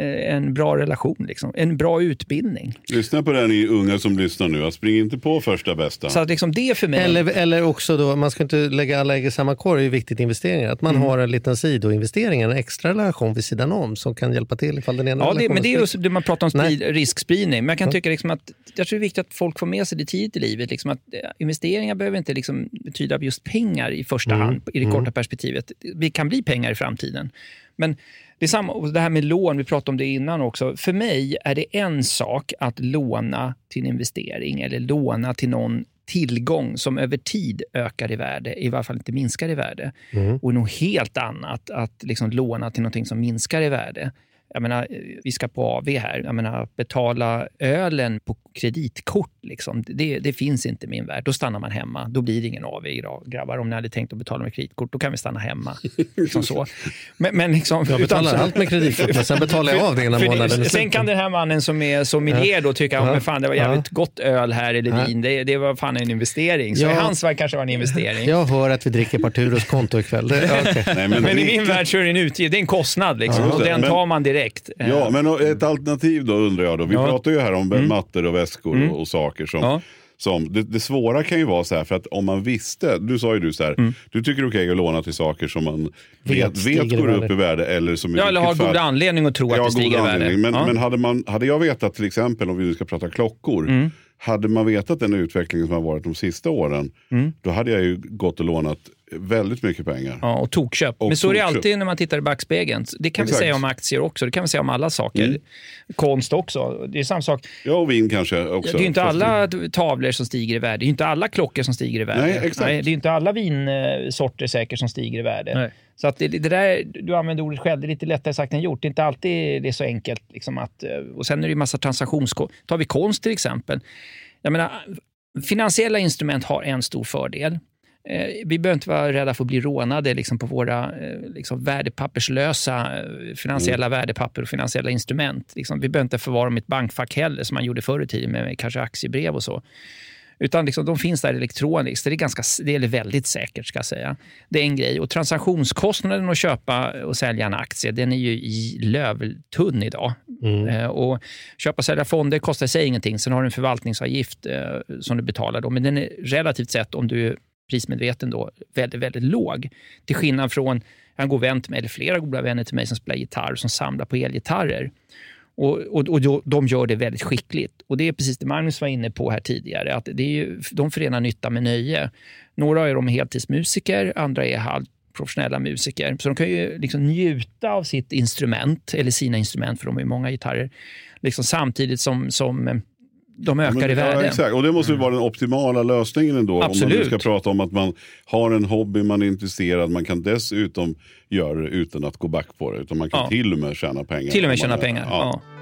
En bra relation, liksom. En bra utbildning. Lyssna på det ni unga som lyssnar nu, att spring inte på första bästa. Så att liksom det för mig... Eller, eller också då, man ska inte lägga alla ägg i samma korg, det är viktigt investeringar. Att man mm. har en liten sidoinvestering, en extra relation vid sidan om som kan hjälpa till ifall den ena ja, det, men det är just det man pratar om sprid, Nej. riskspridning. Men jag kan tycka liksom att jag tror det är viktigt att folk får med sig det tidigt i livet. Liksom att investeringar behöver inte liksom betyda just pengar i första Mm. hand i det korta Mm. perspektivet. Det kan bli pengar i framtiden. Men det är samma, och det här med lån, vi pratade om det innan också. För mig är det en sak att låna till en investering eller låna till någon tillgång som över tid ökar i värde, i varje fall inte minskar i värde. Mm. Och något helt annat att liksom låna till någonting som minskar i värde. Jag menar, vi ska på A V här. Jag menar, betala ölen på kreditkort, liksom, det, det finns inte i min värld. Då stannar man hemma. Då blir det ingen A V idag, grabbar. Om ni hade tänkt att betala med kreditkort, då kan vi stanna hemma. Liksom så. Men, men liksom, jag betalar utan, allt med kreditkort, men sen betalar jag av det ena månaden. Sen kan den här mannen som är som miljö då tycka att ja. fan, det var jävligt ja. gott öl här eller ja. vin. Det, det var fan en investering. Så ja. i hans värld kanske var en investering. Jag hör att vi dricker Parturos konto ikväll. Det, okay. Nej, men men i min värld så är det en utgift. Det är en kostnad liksom. Ja, och den men, tar man direkt. Ja, men ett alternativ då undrar jag då. Vi ja. pratar ju här om mm. mattor och väskor mm. och, och saker som... Ja. Som, det, det svåra kan ju vara så här, för att om man visste, du sa ju du så här, mm. du tycker det är okej att låna till saker som man vet, vet går upp i värde eller som ja, eller har fall, god anledning att tro att ja, det stiger i värde. Men, ja. men hade, man, hade jag vetat till exempel, om vi nu ska prata klockor, mm. hade man vetat den utvecklingen som har varit de sista åren, mm. då hade jag ju gått och lånat väldigt mycket pengar. Ja, och tokköp. Och Men så är det alltid när man tittar i backspegeln. Det kan Exakt. vi säga om aktier också. Det kan vi säga om alla saker. Mm. Konst också. Det är samma sak. Ja, och vin kanske också. Det är ju inte alla tavlor som stiger i värde. Det är inte alla klockor som stiger i värde. Nej, exakt. Nej, det är inte alla vinsorter säkert som stiger i värde. Nej. Så att det, det där, du använder ordet själv, det är lite lättare sagt än gjort. Det är inte alltid det är så enkelt. Liksom att, och sen är det ju massa transaktionskostnader. Tar vi konst till exempel. Jag menar, finansiella instrument har en stor fördel. Eh, vi behöver inte vara rädda för att bli rånade liksom, på våra eh, liksom, värdepapperslösa eh, finansiella mm. värdepapper och finansiella instrument. Liksom, vi behöver inte förvara dem i ett bankfack heller som man gjorde förr i tiden med, med kanske aktiebrev och så. Utan liksom, de finns där elektroniskt. Det är, ganska, det är väldigt säkert ska jag säga. Det är en grej. Och transaktionskostnaden att köpa och sälja en aktie, den är ju i lövtunn idag. Mm. Eh, och köpa och sälja fonder kostar sig ingenting. Sen har du en förvaltningsavgift eh, som du betalar då. Men den är relativt sett, om du är prismedveten då, väldigt, väldigt låg. Till skillnad från en god vän till mig, eller flera goda vänner till mig som spelar gitarr, som samlar på elgitarrer. Och, och, och de gör det väldigt skickligt. Och det är precis det Magnus var inne på här tidigare. Att det är ju, de förenar nytta med nöje. Några är de heltidsmusiker, andra är halvprofessionella musiker. Så de kan ju liksom njuta av sitt instrument, eller sina instrument, för de är många gitarrer. Liksom samtidigt som... som de ökar ja, men, i värde. Ja, exakt. Och det måste ju vara den optimala lösningen ändå. Absolut. Om man nu ska prata om att man har en hobby, man är intresserad, man kan dessutom göra det utan att gå back på det. Utan man kan ja. till och med tjäna pengar. Till och med tjäna pengar, ja. ja.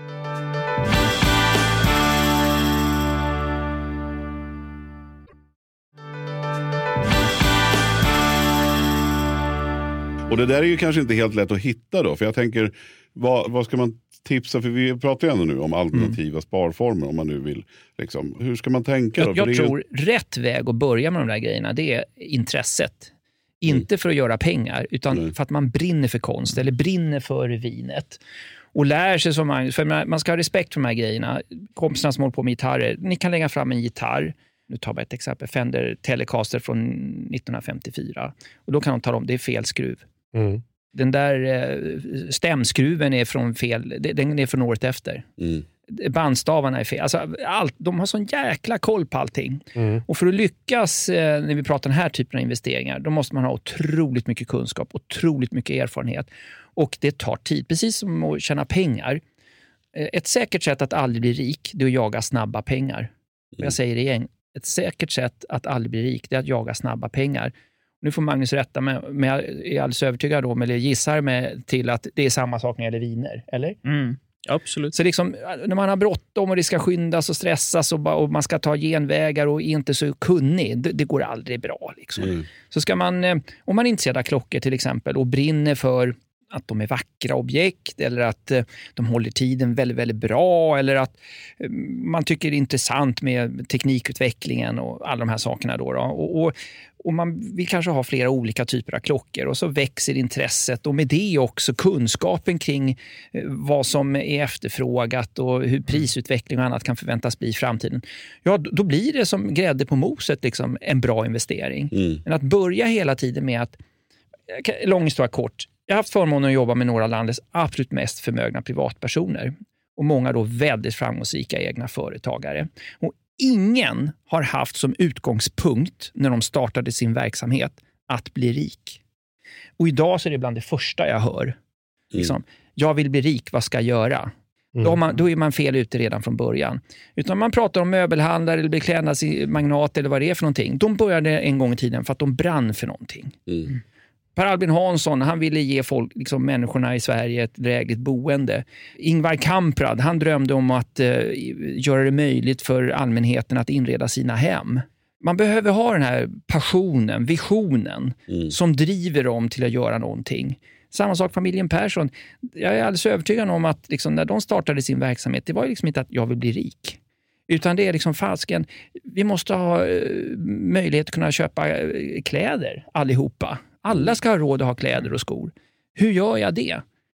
Och det där är ju kanske inte helt lätt att hitta då. För jag tänker, vad, vad ska man tipsa? För vi pratar ju ändå nu om alternativa mm. sparformer om man nu vill. Liksom, hur ska man tänka då? Jag, jag tror ju... rätt väg att börja med de där grejerna, det är intresset. Mm. Inte för att göra pengar, utan mm. för att man brinner för konst eller brinner för vinet. Och lär sig som man, för man ska ha respekt för de här grejerna. Kompisarna som håller på med gitarrer, ni kan lägga fram en gitarr. Nu tar vi ett exempel, Fender Telecaster från nittonhundrafemtiofyra. Och då kan de tala om, det är fel skruv. Mm. Den där eh, stämskruven är från fel, den är från året efter. Mm. Bandstavarna är fel. Alltså, allt, de har sån jäkla koll på allting. Mm. Och för att lyckas eh, när vi pratar den här typen av investeringar, då måste man ha otroligt mycket kunskap, otroligt mycket erfarenhet. Och det tar tid, precis som att tjäna pengar. Eh, ett säkert sätt att aldrig bli rik, det är att jaga snabba pengar. Mm. Jag säger det igen, ett säkert sätt att aldrig bli rik, det är att jaga snabba pengar. Nu får Magnus rätta med, men jag är alldeles övertygad om, eller gissar med till att det är samma sak när det gäller viner, eller? Mm, absolut. Så liksom, när man har bråttom och det ska skyndas och stressas och, och man ska ta genvägar och inte så kunnig, det, det går aldrig bra. Liksom. Mm. Så ska man, om man är intresserad av klockor till exempel och brinner för att de är vackra objekt eller att eh, de håller tiden väldigt, väldigt bra eller att eh, man tycker det är intressant med teknikutvecklingen och alla de här sakerna då. då. Och, och, och man vill kanske ha flera olika typer av klockor och så växer intresset och med det också kunskapen kring eh, vad som är efterfrågat och hur prisutveckling och annat kan förväntas bli i framtiden. Ja, då blir det som grädde på moset liksom en bra investering. Mm. Men att börja hela tiden med att, lång historia kort, jag har haft förmånen att jobba med några av landets absolut mest förmögna privatpersoner och många då väldigt framgångsrika egna företagare. Och ingen har haft som utgångspunkt när de startade sin verksamhet att bli rik. Och idag så är det bland det första jag hör. Mm. Liksom, jag vill bli rik, vad ska jag göra? Mm. Då, har man, då är man fel ute redan från början. Utan man pratar om möbelhandlare eller beklädnadsmagnat eller vad det är för någonting. De började en gång i tiden för att de brann för någonting. Mm. Per Albin Hansson, han ville ge folk, liksom människorna i Sverige ett drägligt boende. Ingvar Kamprad, han drömde om att eh, göra det möjligt för allmänheten att inreda sina hem. Man behöver ha den här passionen, visionen mm. som driver dem till att göra någonting. Samma sak familjen Persson. Jag är alldeles övertygad om att liksom, när de startade sin verksamhet, det var liksom inte att jag vill bli rik. Utan det är liksom falsken. Vi måste ha eh, möjlighet att kunna köpa eh, kläder allihopa. Alla ska ha råd att ha kläder och skor. Hur gör jag det?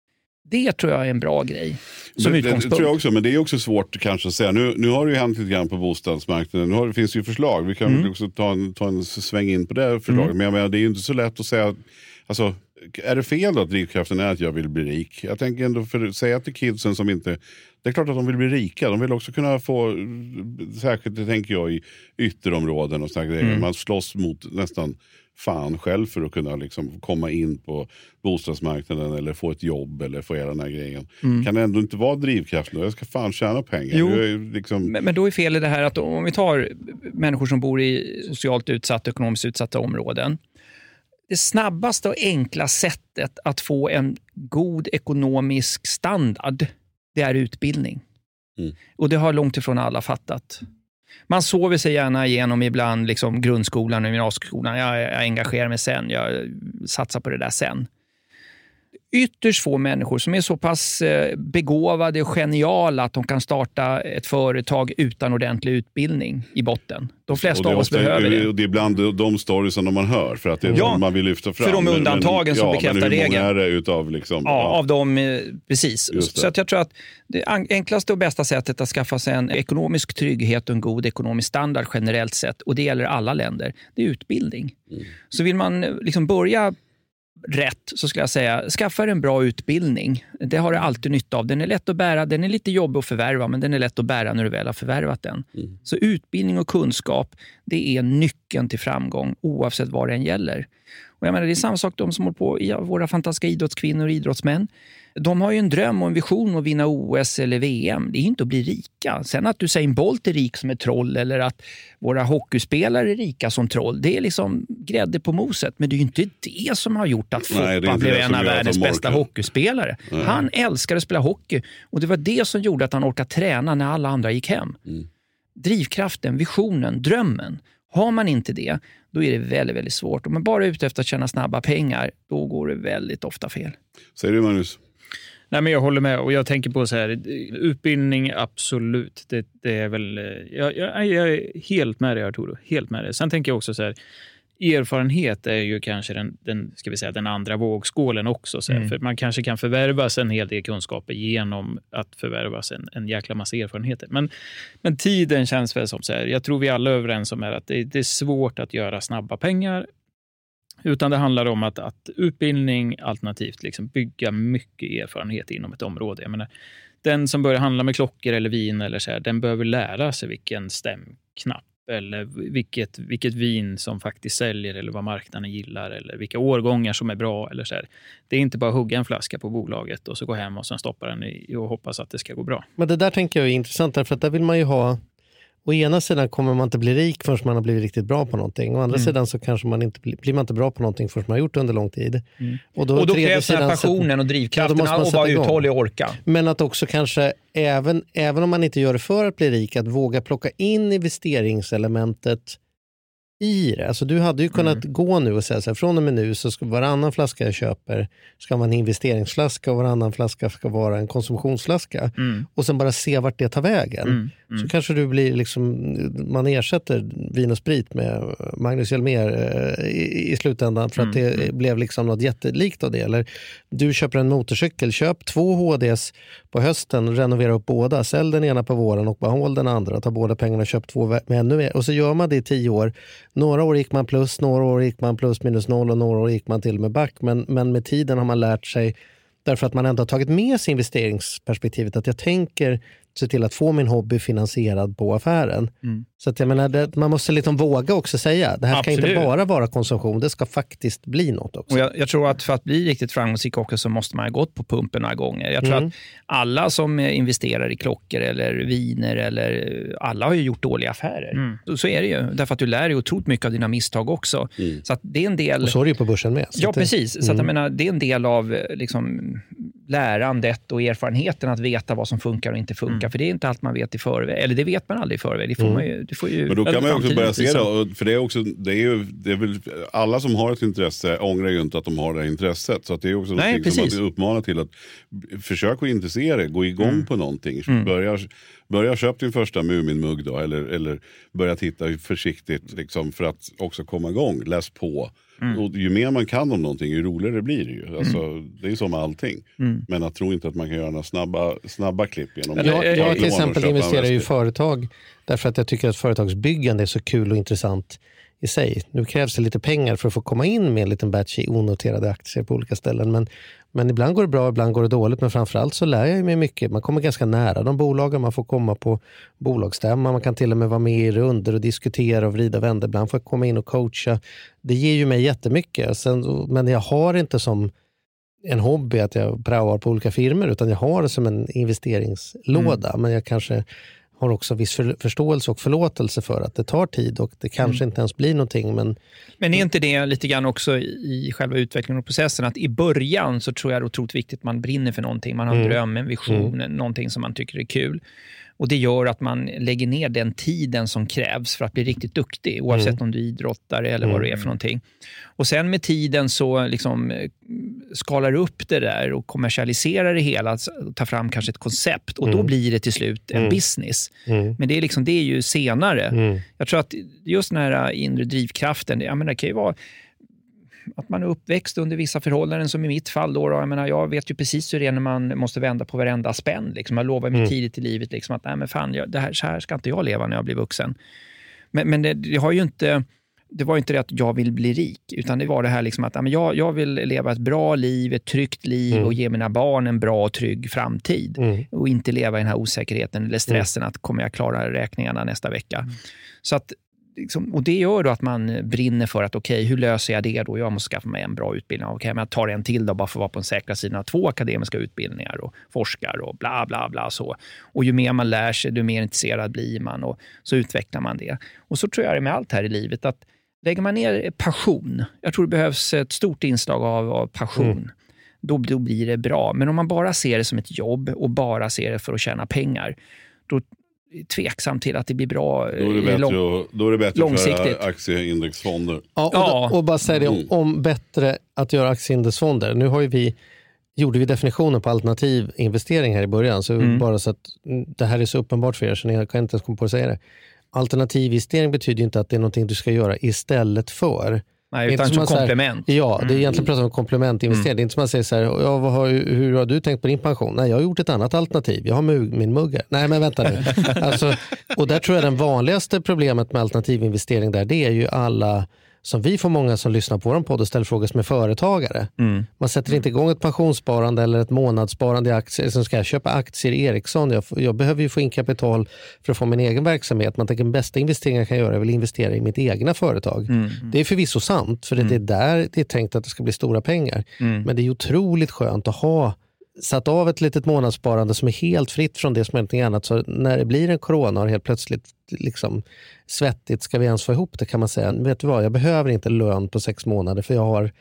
Det tror jag är en bra grej som det, utgångspunkt. Det tror jag också, men det är också svårt kanske att säga. Nu, nu har det ju hänt lite grann på bostadsmarknaden. Nu har, det finns ju förslag. Vi kan mm. också ta en, ta en sväng in på det förslaget. Mm. Men jag menar, det är ju inte så lätt att säga. Alltså, är det fel då att drivkraften är att jag vill bli rik? Jag tänker ändå för att säga till kidsen som inte... Det är klart att de vill bli rika. De vill också kunna få, särskilt det tänker jag i ytterområden och sådana grejer. Mm. Man slåss mot nästan fan själv för att kunna liksom komma in på bostadsmarknaden eller få ett jobb eller få hela den här grejen. Mm. Kan det ändå inte vara drivkraften? Jag ska fan tjäna pengar. Jo, liksom... men, men då är fel i det här att om vi tar människor som bor i socialt utsatta, ekonomiskt utsatta områden. Det snabbaste och enkla sättet att få en god ekonomisk standard, det är utbildning. Mm. Och det har långt ifrån alla fattat. Man sover sig gärna igenom ibland liksom grundskolan och gymnasieskolan. Jag, jag engagerar mig sen, jag satsar på det där sen. Ytterst få människor som är så pass begåvade och geniala att de kan starta ett företag utan ordentlig utbildning i botten. De flesta av oss ofta, behöver det. Och det är bland de stories som man hör för att det är ja, de man vill lyfta fram. För de undantagen men, som ja, bekräftar regeln. Ja, men hur många är det utav liksom? Ja, ja. av dem, precis. Så att jag tror att det enklaste och bästa sättet att skaffa sig en ekonomisk trygghet och en god ekonomisk standard generellt sett, och det gäller alla länder, det är utbildning. Mm. Så vill man liksom börja rätt så skulle jag säga, skaffa en bra utbildning. Det har du alltid nytta av. Den är lätt att bära, den är lite jobbig att förvärva, men den är lätt att bära när du väl har förvärvat den. Mm. Så utbildning och kunskap, det är nyckeln till framgång oavsett vad den gäller. Och jag menar, det är samma sak de som håller på, våra fantastiska idrottskvinnor och idrottsmän. De har ju en dröm och en vision att vinna O S eller V M. Det är inte att bli rika. Sen att Usain Bolt är rik som ett troll eller att våra hockeyspelare är rika som troll, det är liksom grädde på moset. Men det är ju inte det som har gjort att Foppa blev en av världens bästa hockeyspelare. Nej. Han älskade att spela hockey och det var det som gjorde att han orkade träna när alla andra gick hem. Mm. Drivkraften, visionen, drömmen. Har man inte det, då är det väldigt, väldigt svårt. Om man bara är ute efter att tjäna snabba pengar, då går det väldigt ofta fel. Säger du, Magnus? Nej, men jag håller med och jag tänker på så här, utbildning absolut, det, det är väl, jag, jag, jag är helt med dig Arturo, helt med dig. Sen tänker jag också så här, erfarenhet är ju kanske den, den, ska vi säga, den andra vågskålen också. Så här, mm. För man kanske kan förvärvas en hel del kunskaper genom att förvärvas en, en jäkla massa erfarenheter. Men, men tiden känns väl som så här, jag tror vi alla är överens om är att det, det är svårt att göra snabba pengar. Utan det handlar om att, att utbildning alternativt liksom bygga mycket erfarenhet inom ett område. Jag menar, den som börjar handla med klockor eller vin eller så här, den behöver lära sig vilken stämknapp eller vilket, vilket vin som faktiskt säljer eller vad marknaden gillar eller vilka årgångar som är bra eller så här. Det är inte bara hugga en flaska på bolaget och så gå hem och sen stoppa den i och hoppas att det ska gå bra. Men det där tänker jag är intressant därför att där vill man ju ha, å ena sidan kommer man inte bli rik förrän man har blivit riktigt bra på någonting. Å andra mm. sidan så kanske man inte blir, blir man inte bra på någonting förrän man har gjort det under lång tid. Mm. Och då, och då krävs den här passionen och drivkraften ja, och vara uthållig och orka. Men att också kanske, även, även om man inte gör det för att bli rik, att våga plocka in investeringselementet i det. Alltså du hade ju kunnat mm. gå nu och säga så här, från och med nu så ska varannan flaska jag köper ska vara en investeringsflaska och varannan flaska ska vara en konsumtionsflaska. Mm. Och sen bara se vart det tar vägen. Mm. Mm. Så kanske du blir liksom, man ersätter vin och sprit med Magnus Hjelmér eh, i, i slutändan för mm. att det mm. blev liksom något jättelikt av det. Eller du köper en motorcykel, köp två H Ds på hösten, renovera upp båda, sälj den ena på våren och behåll den andra, ta båda pengarna och köp två med ännu mer. Och så gör man det i tio år. Några år gick man plus, några år gick man plus minus noll och några år gick man till med back. Men, men med tiden har man lärt sig, därför att man ändå har tagit med sig investeringsperspektivet, att jag tänker se till att få min hobby finansierad på affären. Mm. Så att jag menar, det, man måste liksom våga också säga, det här Absolut. Ska inte bara vara konsumtion, det ska faktiskt bli något också. Och jag, jag tror att för att bli riktigt framgångsrik också så måste man ha gått på pumpen några gånger. Jag tror mm. att alla som investerar i klockor eller viner, eller alla har ju gjort dåliga affärer. Mm. Så, så är det ju, därför att du lär dig otroligt mycket av dina misstag också. Mm. Så att det är en del... Och så är det ju på börsen med. Ja, det... precis. Så mm. att jag menar, det är en del av liksom, lärandet och erfarenheten att veta vad som funkar och inte funkar. Mm. För det är inte allt man vet i förväg. Eller det vet man aldrig i förväg. Det får mm. man ju, det får ju, men då kan man ju också börja se det. För det är också, det är ju, det är väl, alla som har ett intresse ångrar ju inte att de har det intresset. Så att det är också Nej, något som man uppmanar till att försöka intressera dig, gå igång mm. på någonting. Mm. Börja, börja köpa din första Muminmugg då. Eller, eller börja titta försiktigt liksom, för att också komma igång. Läs på. Mm. Och ju mer man kan om någonting, ju roligare blir det ju. Alltså, mm. det är ju som med allting. Mm. Men jag tror inte att man kan göra några snabba, snabba klipp genom det. Jag, jag till exempel investerar i företag därför att jag tycker att företagsbyggande är så kul och intressant i sig. Nu krävs det lite pengar för att få komma in med en liten batch i onoterade aktier på olika ställen. Men, men ibland går det bra, ibland går det dåligt. Men framförallt så lär jag mig mycket. Man kommer ganska nära de bolagen. Man får komma på bolagsstämma. Man kan till och med vara med i runder och diskutera och vrida och vända. Ibland får jag komma in och coacha. Det ger ju mig jättemycket. Sen, men jag har inte som en hobby att jag praoar på olika firmor. Utan jag har det som en investeringslåda. Mm. Men jag kanske... har också viss för, förståelse och förlåtelse för att det tar tid och det kanske mm. inte ens blir någonting. Men... men är inte det lite grann också i själva utvecklingen och processen att i början så tror jag det är otroligt viktigt att man brinner för någonting. Man har en mm. dröm, en vision, mm. någonting som man tycker är kul. Och det gör att man lägger ner den tiden som krävs för att bli riktigt duktig. Oavsett mm. om du är idrottare eller vad du är för någonting. Och sen med tiden så liksom skalar upp det där och kommersialiserar det hela. Ta fram kanske ett koncept. Och mm. då blir det till slut en mm. business. Mm. Men det är, liksom, det är ju senare. Mm. Jag tror att just den här inre drivkraften, jag menar, det kan ju vara att man är uppväxt under vissa förhållanden, som i mitt fall då, då jag menar, jag vet ju precis hur det är när man måste vända på varenda spänn liksom. Jag lovar mig mm. tidigt i livet liksom, att nej men fan, jag, det här, så här ska inte jag leva när jag blir vuxen. Men, men det, det har ju inte det var inte det att jag vill bli rik, utan det var det här liksom att ja, jag, jag vill leva ett bra liv, ett tryggt liv mm. och ge mina barn en bra och trygg framtid mm. och inte leva i den här osäkerheten eller stressen mm. att kommer jag klara räkningarna nästa vecka. Mm. Så att liksom, och det gör då att man brinner för att okej, okay, hur löser jag det då? Jag måste skaffa mig en bra utbildning. Okej, okay, men jag tar en till då bara för att vara på en säkra sidan av två akademiska utbildningar och forskar och bla bla bla så. Och ju mer man lär sig, ju mer intresserad blir man och så utvecklar man det. Och så tror jag det med allt här i livet att lägger man ner passion, jag tror det behövs ett stort inslag av, av passion. Mm. Då, då blir det bra. Men om man bara ser det som ett jobb och bara ser det för att tjäna pengar, då tveksam till att det blir bra. Då är det bättre, lång, då är det bättre för aktieindexfonder. Ja, och, ja. och bara säga det om, om bättre att göra aktieindexfonder. Nu har ju vi, gjorde vi definitionen på alternativ investering här i början, så mm. bara så att det här är så uppenbart för er så ni kan inte ens komma på att säga det. Alternativ investering betyder inte att det är någonting du ska göra istället för. Nej, utan som komplement. Här, ja, det är egentligen pratar om komplementinvestering. Mm. Det är inte som att säga så här, ja, vad har, hur har du tänkt på din pension? Nej, jag har gjort ett annat alternativ. Jag har mugg, min mugg. Nej, men vänta nu. alltså, och där tror jag den vanligaste problemet med alternativinvestering där, det är ju alla som vi får många som lyssnar på vår podd och ställer frågor som är företagare. Mm. Man sätter inte igång ett pensionssparande eller ett månadssparande i aktier. Som ska jag köpa aktier i Ericsson? Jag, jag behöver ju få in kapital för att få min egen verksamhet. Man tänker den bästa investeringen jag kan göra är väl investera i mitt egna företag. Mm. Det är förvisso sant, för det är där det är tänkt att det ska bli stora pengar. Mm. Men det är otroligt skönt att ha satt av ett litet månadssparande som är helt fritt från det som är någonting annat. Så när det blir en corona och helt plötsligt liksom svettigt, ska vi ens få ihop det, kan man säga, vet du vad, jag behöver inte lön på sex månader för jag har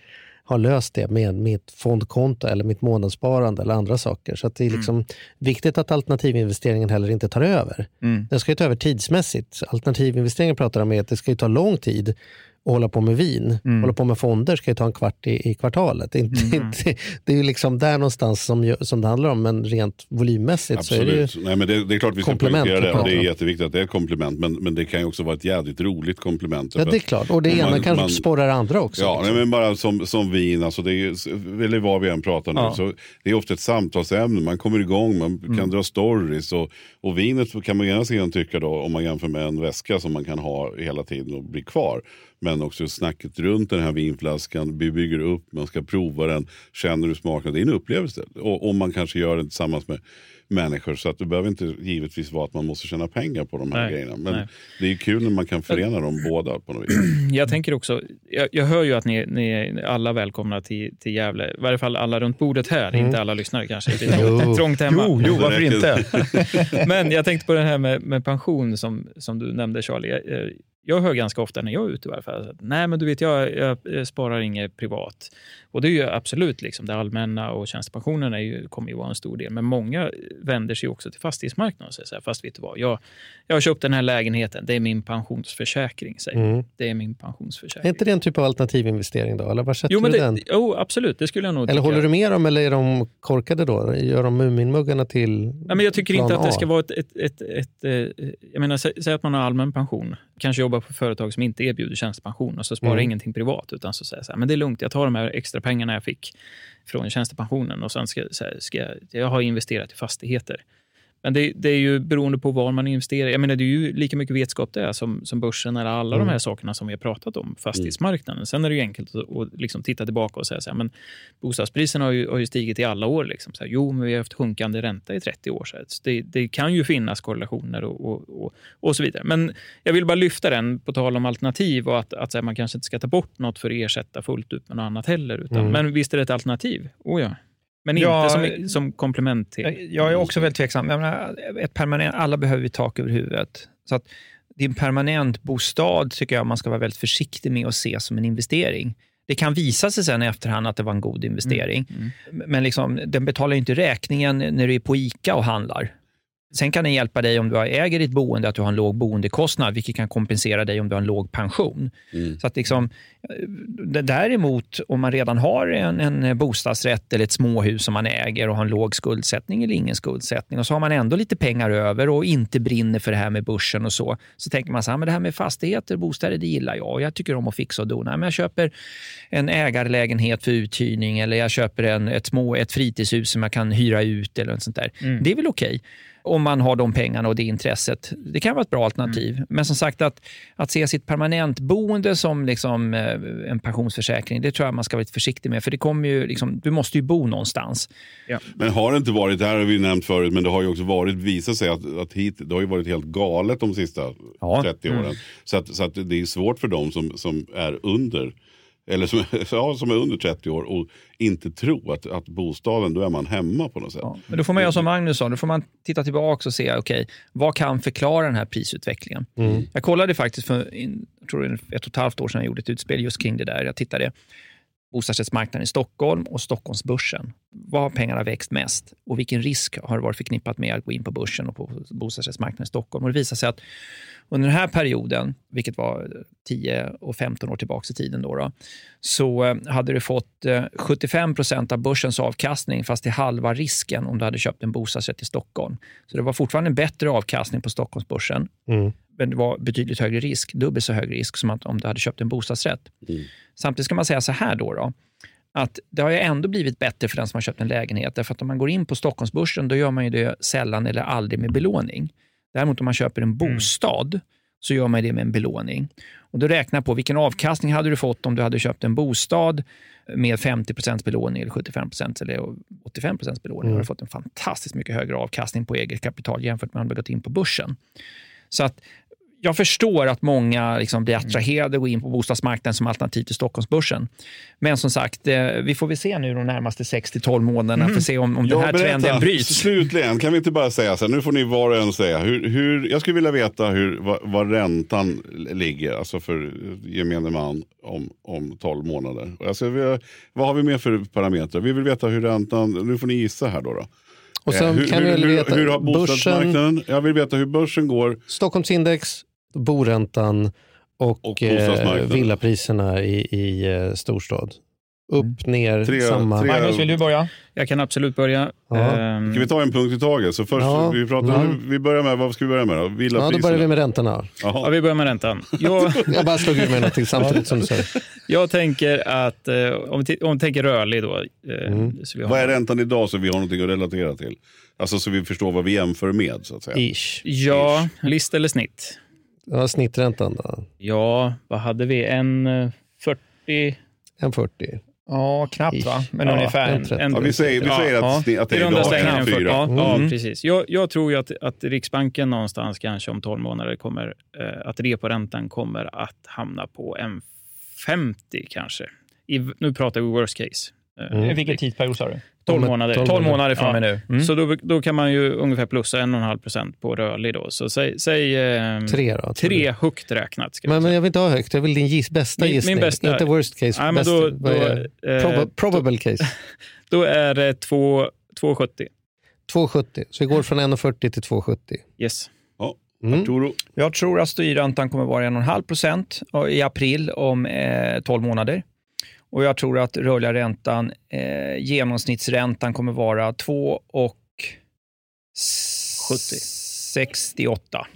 har löst det med mitt fondkonto eller mitt månadssparande eller andra saker. Så att det är liksom mm. viktigt att alternativinvesteringen heller inte tar över. Mm. Den ska ju ta över tidsmässigt. Alternativinvesteringen pratar om att det ska ju ta lång tid och hålla på med vin. Mm. Hålla på med fonder ska ju ta en kvart i, i kvartalet. Inte, mm. inte, det är ju liksom där någonstans som, som det handlar om, men rent volymmässigt Absolut. Så är det ju Nej, men det, det är klart vi ska poängtera det, och det är jätteviktigt att det är ett komplement, men, men det kan ju också vara ett jävligt roligt komplement. Ja, det är klart, och det ena man, kanske man, spårar andra också. Ja, liksom. Nej, men bara som, som vin, alltså det är, eller vad vi än pratar nu, ja. Så det är ofta ett samtalsämne, man kommer igång, man mm. kan dra stories, och, och vinet kan man gärna se tycka då, om man jämför med en väska som man kan ha hela tiden och bli kvar. Men också snacket runt den här vinflaskan, vi bygger upp, man ska prova den, känner du smaken, det är en upplevelse. Och om man kanske gör det tillsammans med människor, så att det behöver inte givetvis vara att man måste tjäna pengar på de här nej, grejerna. Men nej. Det är ju kul när man kan förena dem båda på något vis. Jag tänker också, jag, jag hör ju att ni, ni är alla välkomna till, till Gävle. I varje fall alla runt bordet här, mm. inte alla lyssnare kanske. Det är trångt, trångt hemma. Jo, jo varför inte? Men jag tänkte på det här med, med pension som, som du nämnde, Charlie. Jag, Jag hör ganska ofta när jag är ute i alla fall att nej, men du vet, jag, jag, jag sparar inget privat. Och det är ju absolut liksom, det allmänna och tjänstepensionen är ju, kommer ju vara en stor del. Men många vänder sig också till fastighetsmarknaden och säger så här, fast vet du vad, jag, jag har köpt den här lägenheten, det är min pensionsförsäkring, säger mm. Det är min pensionsförsäkring. Är inte det en typ av alternativinvestering då? Eller vad sätter jo, men du det, den? Jo, absolut, det skulle jag nog Eller tycka. håller du med dem, eller är de korkade då? Gör de Muminmuggarna till nej, men jag tycker inte att det ska vara ett, ett, ett, ett, ett jag menar, sä, säg att man har allmän pension, kanske jobbar på företag som inte erbjuder tjänstepension och så sparar mm. ingenting privat, utan så säger så här, men det är lugnt, jag tar de här extra pengarna jag fick från tjänstepensionen och sen ska, så här, ska jag, jag har investerat i fastigheter. Men det, det är ju beroende på var man investerar. Jag menar, det är ju lika mycket vetskap det är som, som börsen eller alla mm. de här sakerna som vi har pratat om, fastighetsmarknaden. Mm. Sen är det ju enkelt att, att liksom titta tillbaka och säga så här, men bostadspriserna har ju, har ju stigit i alla år. Liksom. Så här, jo, men vi har haft sjunkande ränta i trettio år. Så det, det kan ju finnas korrelationer och, och, och, och så vidare. Men jag vill bara lyfta den på tal om alternativ och att, att så här, man kanske inte ska ta bort något för att ersätta fullt ut med något annat heller. Utan, mm. Men visst är det ett alternativ? Oh ja. Men inte ja, som, som komplement till... Jag, jag är också väldigt tveksam. Jag menar, ett permanent, alla behöver vi tak över huvudet. Så att din permanent bostad tycker jag man ska vara väldigt försiktig med att se som en investering. Det kan visa sig sen i efterhand att det var en god investering. Mm, mm. Men liksom, den betalar ju inte räkningen när du är på ICA och handlar. Sen kan den hjälpa dig om du äger ditt boende att du har en låg boendekostnad, vilket kan kompensera dig om du har en låg pension. Mm. Så att liksom, däremot om man redan har en, en bostadsrätt eller ett småhus som man äger och har en låg skuldsättning eller ingen skuldsättning och så har man ändå lite pengar över och inte brinner för det här med börsen och så, så tänker man så här, men det här med fastigheter, bostäder, det gillar jag och jag tycker om att fixa och dona. Men jag köper en ägarlägenhet för uthyrning eller jag köper en, ett, små, ett fritidshus som jag kan hyra ut eller något sånt där. Mm. Det är väl okej. Om man har de pengarna och det intresset. Det kan vara ett bra alternativ. Mm. Men som sagt, att, att se sitt permanentboende som liksom, eh, en pensionsförsäkring, det tror jag man ska vara lite försiktig med. För det kommer ju, liksom, du måste ju bo någonstans. Ja. Men har det inte varit, det här har vi nämnt förut, men det har ju också varit, visat sig att, att hit, det har ju varit helt galet de sista ja. trettio åren. Mm. Så, att, så att det är svårt för dem som, som är under eller som, ja, som är under trettio år och inte tro att, att bostaden, då är man hemma på något sätt. Ja, men då får man göra som Magnus sa, då får man titta tillbaka och se, okej, okay, vad kan förklara den här prisutvecklingen? Mm. Jag kollade faktiskt för, jag tror det ett och ett halvt år sedan jag gjorde ett utspel just kring det där. Jag tittade bostadsrättsmarknaden i Stockholm och Stockholmsbörsen. Vad har pengarna växt mest? Och vilken risk har det varit förknippat med att gå in på börsen och på bostadsrättsmarknaden i Stockholm? Och det visar sig att under den här perioden, vilket var tio och femton år tillbaka i tiden då, då så hade du fått sjuttiofem procent av börsens avkastning fast till halva risken om du hade köpt en bostadsrätt i Stockholm. Så det var fortfarande en bättre avkastning på Stockholmsbörsen. Mm. Men det var betydligt högre risk, dubbelt så hög risk som att om du hade köpt en bostadsrätt. Mm. Samtidigt ska man säga så här då, då att det har ju ändå blivit bättre för den som har köpt en lägenhet. Därför att om man går in på Stockholmsbörsen, då gör man ju det sällan eller aldrig med belåning. Däremot om man köper en bostad mm. så gör man det med en belåning. Och då räknar på vilken avkastning hade du fått om du hade köpt en bostad med femtio procent belåning eller sjuttiofem procent eller åttiofem procent belåning. Mm. Har du fått en fantastiskt mycket högre avkastning på eget kapital jämfört med om du gått in på börsen. Så att jag förstår att många liksom blir attraherade och går in på bostadsmarknaden som alternativ till Stockholmsbörsen. Men som sagt, vi får väl se nu de närmaste sex till tolv månaderna för att se om, om den här berätta, trenden bryts. Slutligen, kan vi inte bara säga så här, nu får ni var och en säga, hur, hur, jag skulle vilja veta hur, vad, vad räntan ligger, alltså för gemene man om, om tolv månader. Alltså, vi, vad har vi mer för parametrar? Vi vill veta hur räntan, nu får ni gissa här då. då. Och sen hur, kan hur, vi veta hur, hur har bostadsmarknaden, börsen, jag vill veta hur börsen går. Stockholmsindex, boräntan och, och eh, villapriserna i, i eh, storstad. Upp, ner, tre, samma. Tre, Magnus, vill du börja? Jag kan absolut börja. Ja. Ehm, Ska vi ta en punkt i taget? Så först, Ja. vi, pratar, Mm. vi börjar med, vad ska vi börja med då? Ja, då börjar vi med räntorna. ja, vi börjar med räntan. Jag, Jag bara slog ur med någonting samtidigt som du säger. jag tänker att, eh, om, vi t- om vi tänker rörlig då. Eh, Mm. så vi har, Vad är räntan idag så vi har någonting att relatera till? Alltså så vi förstår vad vi jämför med så att säga. Ish. Ja, list eller snitt? Ja, snitträntan då. Ja, vad hade vi? En eh, fyrtio? en fyrtio. Ja, knappt va? Men Ja, ungefär. en trettio. Ja, vi säger, vi säger Ja, att, att det I är runda idag slängar en en fyrtio. fyra. Ja, ja, Mm. precis. Jag, jag tror ju att, att Riksbanken någonstans kanske om tolv månader kommer eh, att reporäntan kommer att hamna på en femtio kanske. I, nu pratar vi worst case. Eh, Mm. Vilken tidsperiod sa du? tolv tolv månader. tolv månader från Ja. och med nu. Mm. Så då, då kan man ju ungefär plussa en komma fem procent på rörlig då. Så säg, säg eh, Tre då. tror tre du. högt räknat. Ska Men, jag men säga. jag vill inte ha högt. Jag vill din giss, bästa Min- min gissning. bästa- Inte worst case. Nej, men bäst, då, vad är, då, eh, proba, probable case. Då är det två komma sjuttio. två komma sjuttio. Så vi går från en komma fyrtio till två komma sjuttio. Yes. Ja, Mm. Arturo. Jag tror att styrräntan kommer vara en komma fem procent i april om eh, tolv månader. Och jag tror att rörliga räntan, eh, genomsnittsräntan kommer vara två komma sjuttio. sextioåtta.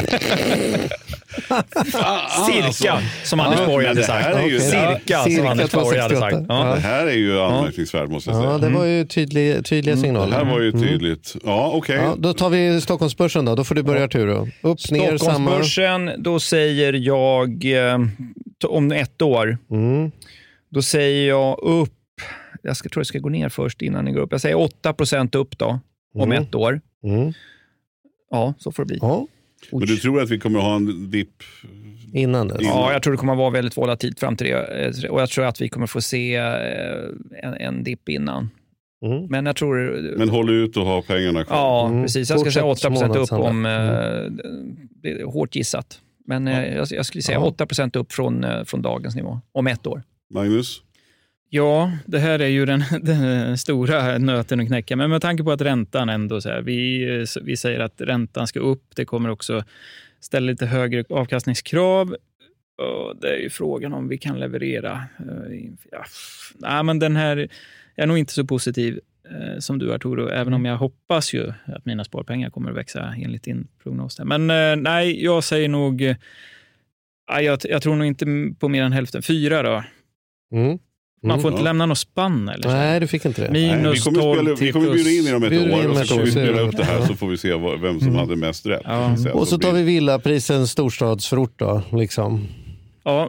Ah, Cirka, alltså. som Anders Ja, Borg men hade det här sagt. är ju- Cirka, Ja, som cirka Anders Borg hade sagt. tvåhundrasextioåtta. Ja. Det här är ju anmärkningsvärt måste jag säga. Ja, det var ju tydlig, tydliga Det signaler. här var ju Mm. tydligt. Ja, okej. Ja, då tar vi Stockholmsbörsen då. Då får du börja Arturo. Upp, ner, samma. Stockholmsbörsen, då säger jag eh, t- om ett år, Mm. då säger jag upp, jag ska, tror jag ska gå ner först innan ni går upp. Jag säger åtta procent upp då, om Mm. ett år. Mm. Ja, så får det bli. Ja, Men du tror att vi kommer ha en dipp? innan dess. Ja, jag tror det kommer att vara väldigt volatilt fram till det. Och jag tror att vi kommer få se eh, en, en dipp innan. Mm. Men jag tror... Men håll ut och ha pengarna kvar. Ja, Mm. precis. Jag ska säga Fortsätt åtta procent upp månadshandla. om... Eh, det är hårt gissat. Men eh, jag, jag skulle säga Ja. åtta procent upp från, eh, från dagens nivå. Om ett år. Magnus? Ja, det här är ju den, den stora nöten att knäcka. Men med tanke på att räntan ändå så här, vi, vi säger att räntan ska upp. Det kommer också ställa lite högre avkastningskrav. Och det är ju frågan om vi kan leverera. Ja, nej, men den här är nog inte så positiv eh, som du Arturo. Även om jag hoppas ju att mina sparpengar kommer att växa enligt din prognos. Där. Men eh, nej, jag säger nog... Eh, jag, jag tror nog inte på mer än hälften. Fyra då. Mm. Man får Mm. inte lämna något spann eller så. Nej, du fick inte det. Nej, vi Minus kommer, spela, tolv vi till kommer bjuda in er om ett Bjuder in år och ett så år, ska vi så är spela det- upp det här ja. så får vi se vad, vem som Mm. hade mest rätt. Ja. Sen Och så tar blir- vi villaprisen storstadsförort då, liksom. Ja.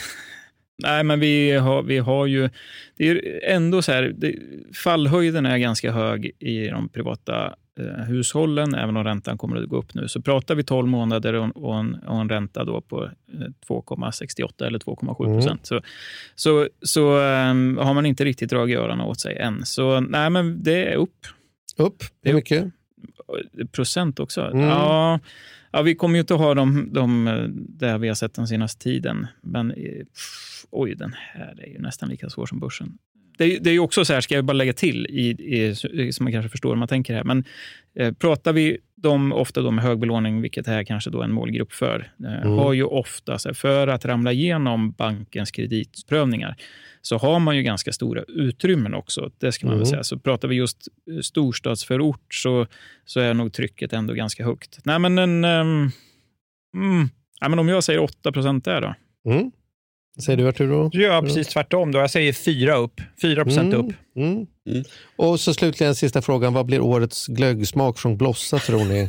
Nej, men vi har, vi har ju... Det är ändå så här... Det, fallhöjden är ganska hög i de privata eh, hushållen, även om räntan kommer att gå upp nu. Så pratar vi tolv månader och, och, en, och en ränta då på eh, två komma sextioåtta eller två komma sju procent. Mm. Så, så, så um, har man inte riktigt dragit öronen åt sig än. Så nej, men det är upp. Upp, hur mycket? Procent också. Mm. Ja, ja, vi kommer ju inte att ha de, de där vi har sett den senaste tiden. Men eh, pff, oj, den här är ju nästan lika svår som börsen. Det, är- det är ju också så här, ska jag bara lägga till, i, i, som man kanske förstår om man tänker här. Men eh, pratar vi de, ofta då med hög belåning, vilket är kanske då en målgrupp för, eh, Mm. har ju ofta, så här, för att ramla igenom bankens kreditprövningar, så har man ju ganska stora utrymmen också. Det ska man väl Mm. säga. Så pratar vi just storstadsförort så, så är nog trycket ändå ganska högt. Nej, men en... Um, mm, ja, men om jag säger åtta procent där då. Mm. Säger du Arturo? Ja, precis tvärtom då. Jag säger fyra upp. fyra procent Mm. upp. Mm. Mm. Och så slutligen sista frågan. Vad blir årets glöggsmak från Blossa tror ni?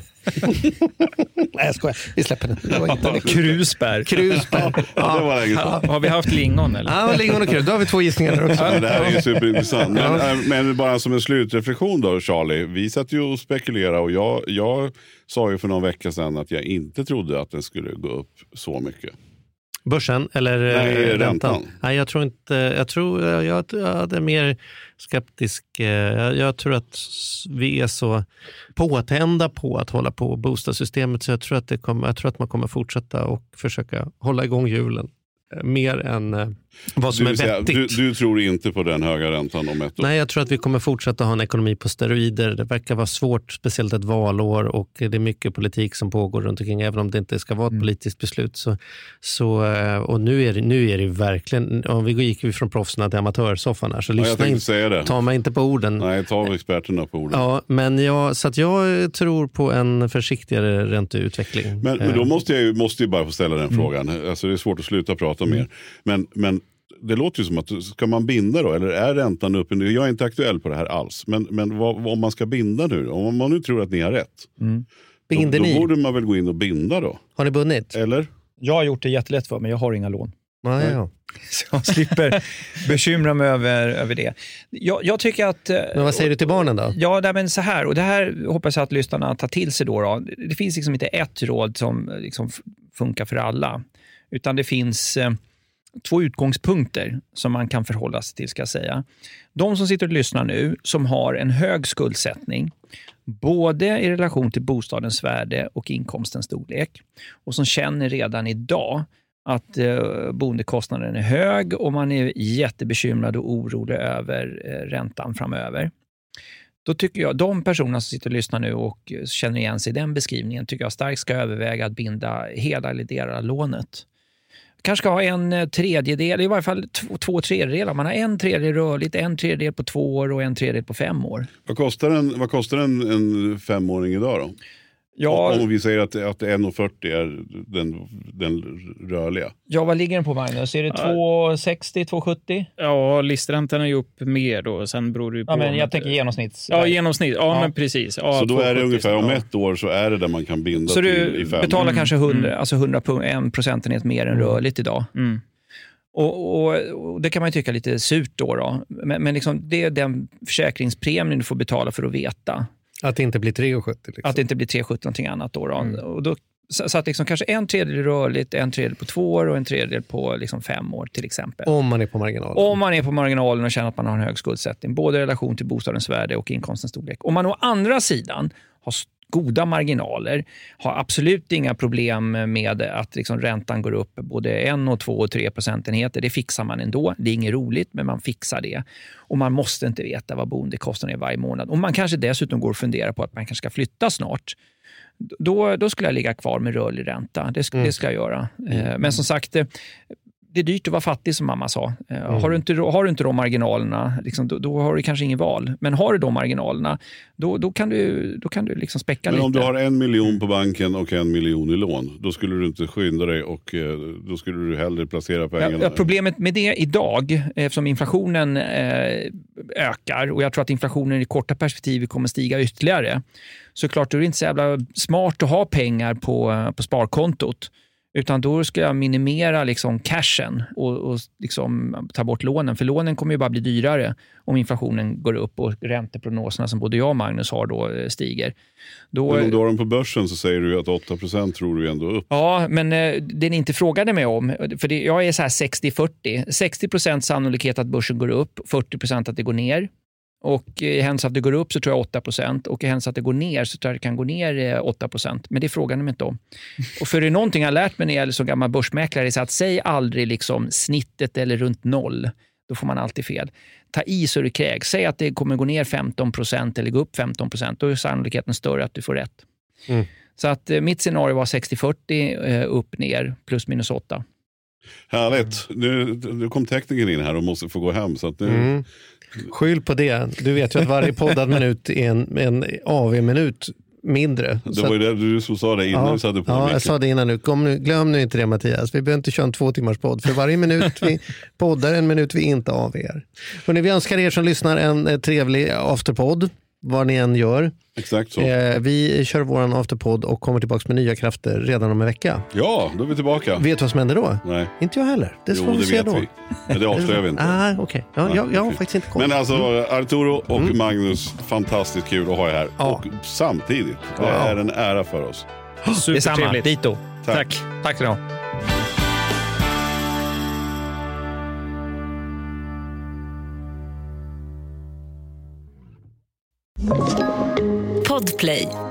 Nej, jag skojar. Vi släpper den. Det var inte det. Krusbär. Krusbär. Ja, det var länge sedan. Har vi haft lingon eller? Ja, lingon och krus. Då har vi två gissningar där också. Ja, det här är ju superintressant. Men, men bara som en slutreflektion då, Charlie. Vi satt ju och spekulerade och jag, jag sa ju för någon vecka sedan att jag inte trodde att den skulle gå upp så mycket. Börsen eller Nej, räntan? räntan. Nej, jag tror inte. Jag tror jag, jag, jag är mer skeptisk. Jag, jag tror att vi är så påtända på att hålla på bostadssystemet så jag tror att det kommer, jag tror att man kommer fortsätta och försöka hålla igång hjulen mer än vad som Du, är säga, vettigt. du, du tror inte på den höga räntan om ett år? Nej, jag tror att vi kommer fortsätta ha en ekonomi på steroider. Det verkar vara svårt, speciellt ett valår och det är mycket politik som pågår runt omkring. Även om det inte ska vara ett politiskt beslut. Så, så, och nu är, det, nu är det verkligen, om vi gick vi från proffsarna till amatörssoffan här, så Ja, lyssna inte, ta mig inte på orden. Nej, ta experterna på orden. Ja, men jag, så att jag tror på en försiktigare ränteutveckling. Men, men då måste jag ju, måste ju bara få ställa den Mm. frågan. Alltså det är svårt att sluta prata mer. Men, men det låter ju som att ska man binda då? Eller är räntan uppe nu? Jag är inte aktuell på det här alls. Men, men vad, om man ska binda nu? Om man nu tror att ni har rätt. Mm. Binder då, då ni? borde man väl gå in och binda då? Har ni bunnit? Eller? Jag har gjort det jättelätt för mig. Jag har inga lån. Ja, ja. Så jag slipper bekymra mig över, över det. Jag, jag tycker att... Men vad säger du till barnen då? Ja, nej, men så här. Och det här hoppas jag att lyssnarna tar till sig då. då. Det finns liksom inte ett råd som liksom funkar för alla. Utan det finns eh, två utgångspunkter som man kan förhålla sig till, ska jag säga. De som sitter och lyssnar nu, som har en hög skuldsättning, både i relation till bostadens värde och inkomstens storlek, och som känner redan idag att eh, boendekostnaden är hög och man är jättebekymrad och orolig över eh, räntan framöver. Då tycker jag, de personerna som sitter och lyssnar nu och känner igen sig i den beskrivningen, tycker jag starkt ska överväga att binda hela eller delar av lånet. Kanske ska ha en tredjedel, i varje fall två, två tredjedelar. Man har en tredjedel rörligt, en tredjedel på två år och en tredjedel på fem år. Vad kostar en, vad kostar en, en femåring idag då? Ja, Om vi säger att, att en komma fyrtio är den, den rörliga. ja, vad ligger den på, Magnus? Är det två sextio, två sjuttio? Ja, listräntan är ju upp mer då. Sen beror det ju på... Ja, men jag tänker genomsnitts. Ja, genomsnitt. Ja, Ja. men precis. Ja, Så då är det två sjuttio, ungefär om ja. ett år så är det där man kan binda Så till du i fem. betalar Mm. kanske hundra, Mm. alltså hundra en procentenhet mer än rörligt idag. Mm. Och, och, och det kan man ju tycka är lite surt då. då. Men, men liksom, det är den försäkringspremien du får betala för att veta. Att det inte blir tre komma sjuttio. Liksom. Att det inte blir tre komma sjuttio någonting annat då. då. Mm. Och då så, så att liksom kanske en tredjedel rörligt, en tredjedel på två år och en tredjedel på liksom fem år till exempel. Om man är på marginalen. Om man är på marginalen och känner att man har en hög skuldsättning, både i relation till bostadens värde och inkomstens storlek. Om man å andra sidan har goda marginaler, har absolut inga problem med att liksom räntan går upp både en och två och tre procentenheter. Det fixar man ändå. Det är inget roligt, men man fixar det. Och man måste inte veta vad boendekostnaden är varje månad. Och man kanske dessutom går och funderar på att man kanske ska flytta snart. Då, då skulle jag ligga kvar med rörlig ränta. Det, sk- mm. det ska jag göra. Mm. Men som sagt, det är dyrt att vara fattig, som mamma sa. Mm. Har, du inte, har du inte de marginalerna, liksom, då, då har du kanske ingen val. Men har du de marginalerna, då, då kan du, då kan du liksom späcka Men lite. om du har en miljon på banken och en miljon i lån, då skulle du inte skynda dig och eh, då skulle du hellre placera pengarna. Ja, problemet med det idag, eftersom inflationen eh, ökar, och jag tror att inflationen i korta perspektiv kommer stiga ytterligare, så klart då är det inte så jävla smart att ha pengar på, på sparkontot. Utan då ska jag minimera liksom cashen och, och liksom ta bort lånen. För lånen kommer ju bara bli dyrare om inflationen går upp och ränteprognoserna som både jag och Magnus har då stiger. Då, men om du har dem på börsen så säger du att åtta procent tror du ändå upp. Ja, men eh, det ni inte frågade mig om, för det, jag är så här sextio fyrtio. sextio procent sannolikhet att börsen går upp, fyrtio procent att det går ner. Och i händelse att det går upp så tror jag åtta procent. Och i händelse att det går ner så tror jag det kan gå ner åtta procent. Men det frågar ni mig inte om. Och för det är någonting jag har lärt mig när jag är som gammal börsmäklare, är så att säg aldrig liksom snittet eller runt noll. Då får man alltid fel. Ta i så det kräks. Säg att det kommer gå ner femton procent eller gå upp femton procent. Då är sannolikheten större att du får rätt. Mm. Så att eh, mitt scenario var sextio fyrtio, eh, upp ner, plus minus åtta. Härligt. Nu, nu kom tekniken in här och måste få gå hem. Så att nu... Mm. Skyll på det. Du vet ju att varje poddad minut är en, en A V-minut mindre. Det Så var ju att, det du som sa det innan ja, du satte på ja, micken. jag sa det innan nu. Kom nu. Glöm nu inte det, Mattias. Vi behöver inte köra en två timmars podd. För varje minut vi poddar, en minut vi inte av er. Hörrni, vi önskar er som lyssnar en eh, trevlig afterpodd. Vad ni än gör. Exakt så. Eh, vi kör våran afterpodd och kommer tillbaka med nya krafter redan om en vecka. Ja, då är vi tillbaka. Vet du vad som händer då? Nej. Inte jag heller. Det Jo, får vi det se vet då. vi. Men det avslöjar vi inte. Ah, okay. ja, Nej, jag, jag har okej. faktiskt inte koll. Men alltså Arturo och Mm. Magnus, fantastiskt kul att ha er här. Ja. Och samtidigt, det Ja. är en ära för oss. Detsamma, Supertrevligt. dito. Tack. Tack. Tack så mycket. Podplay.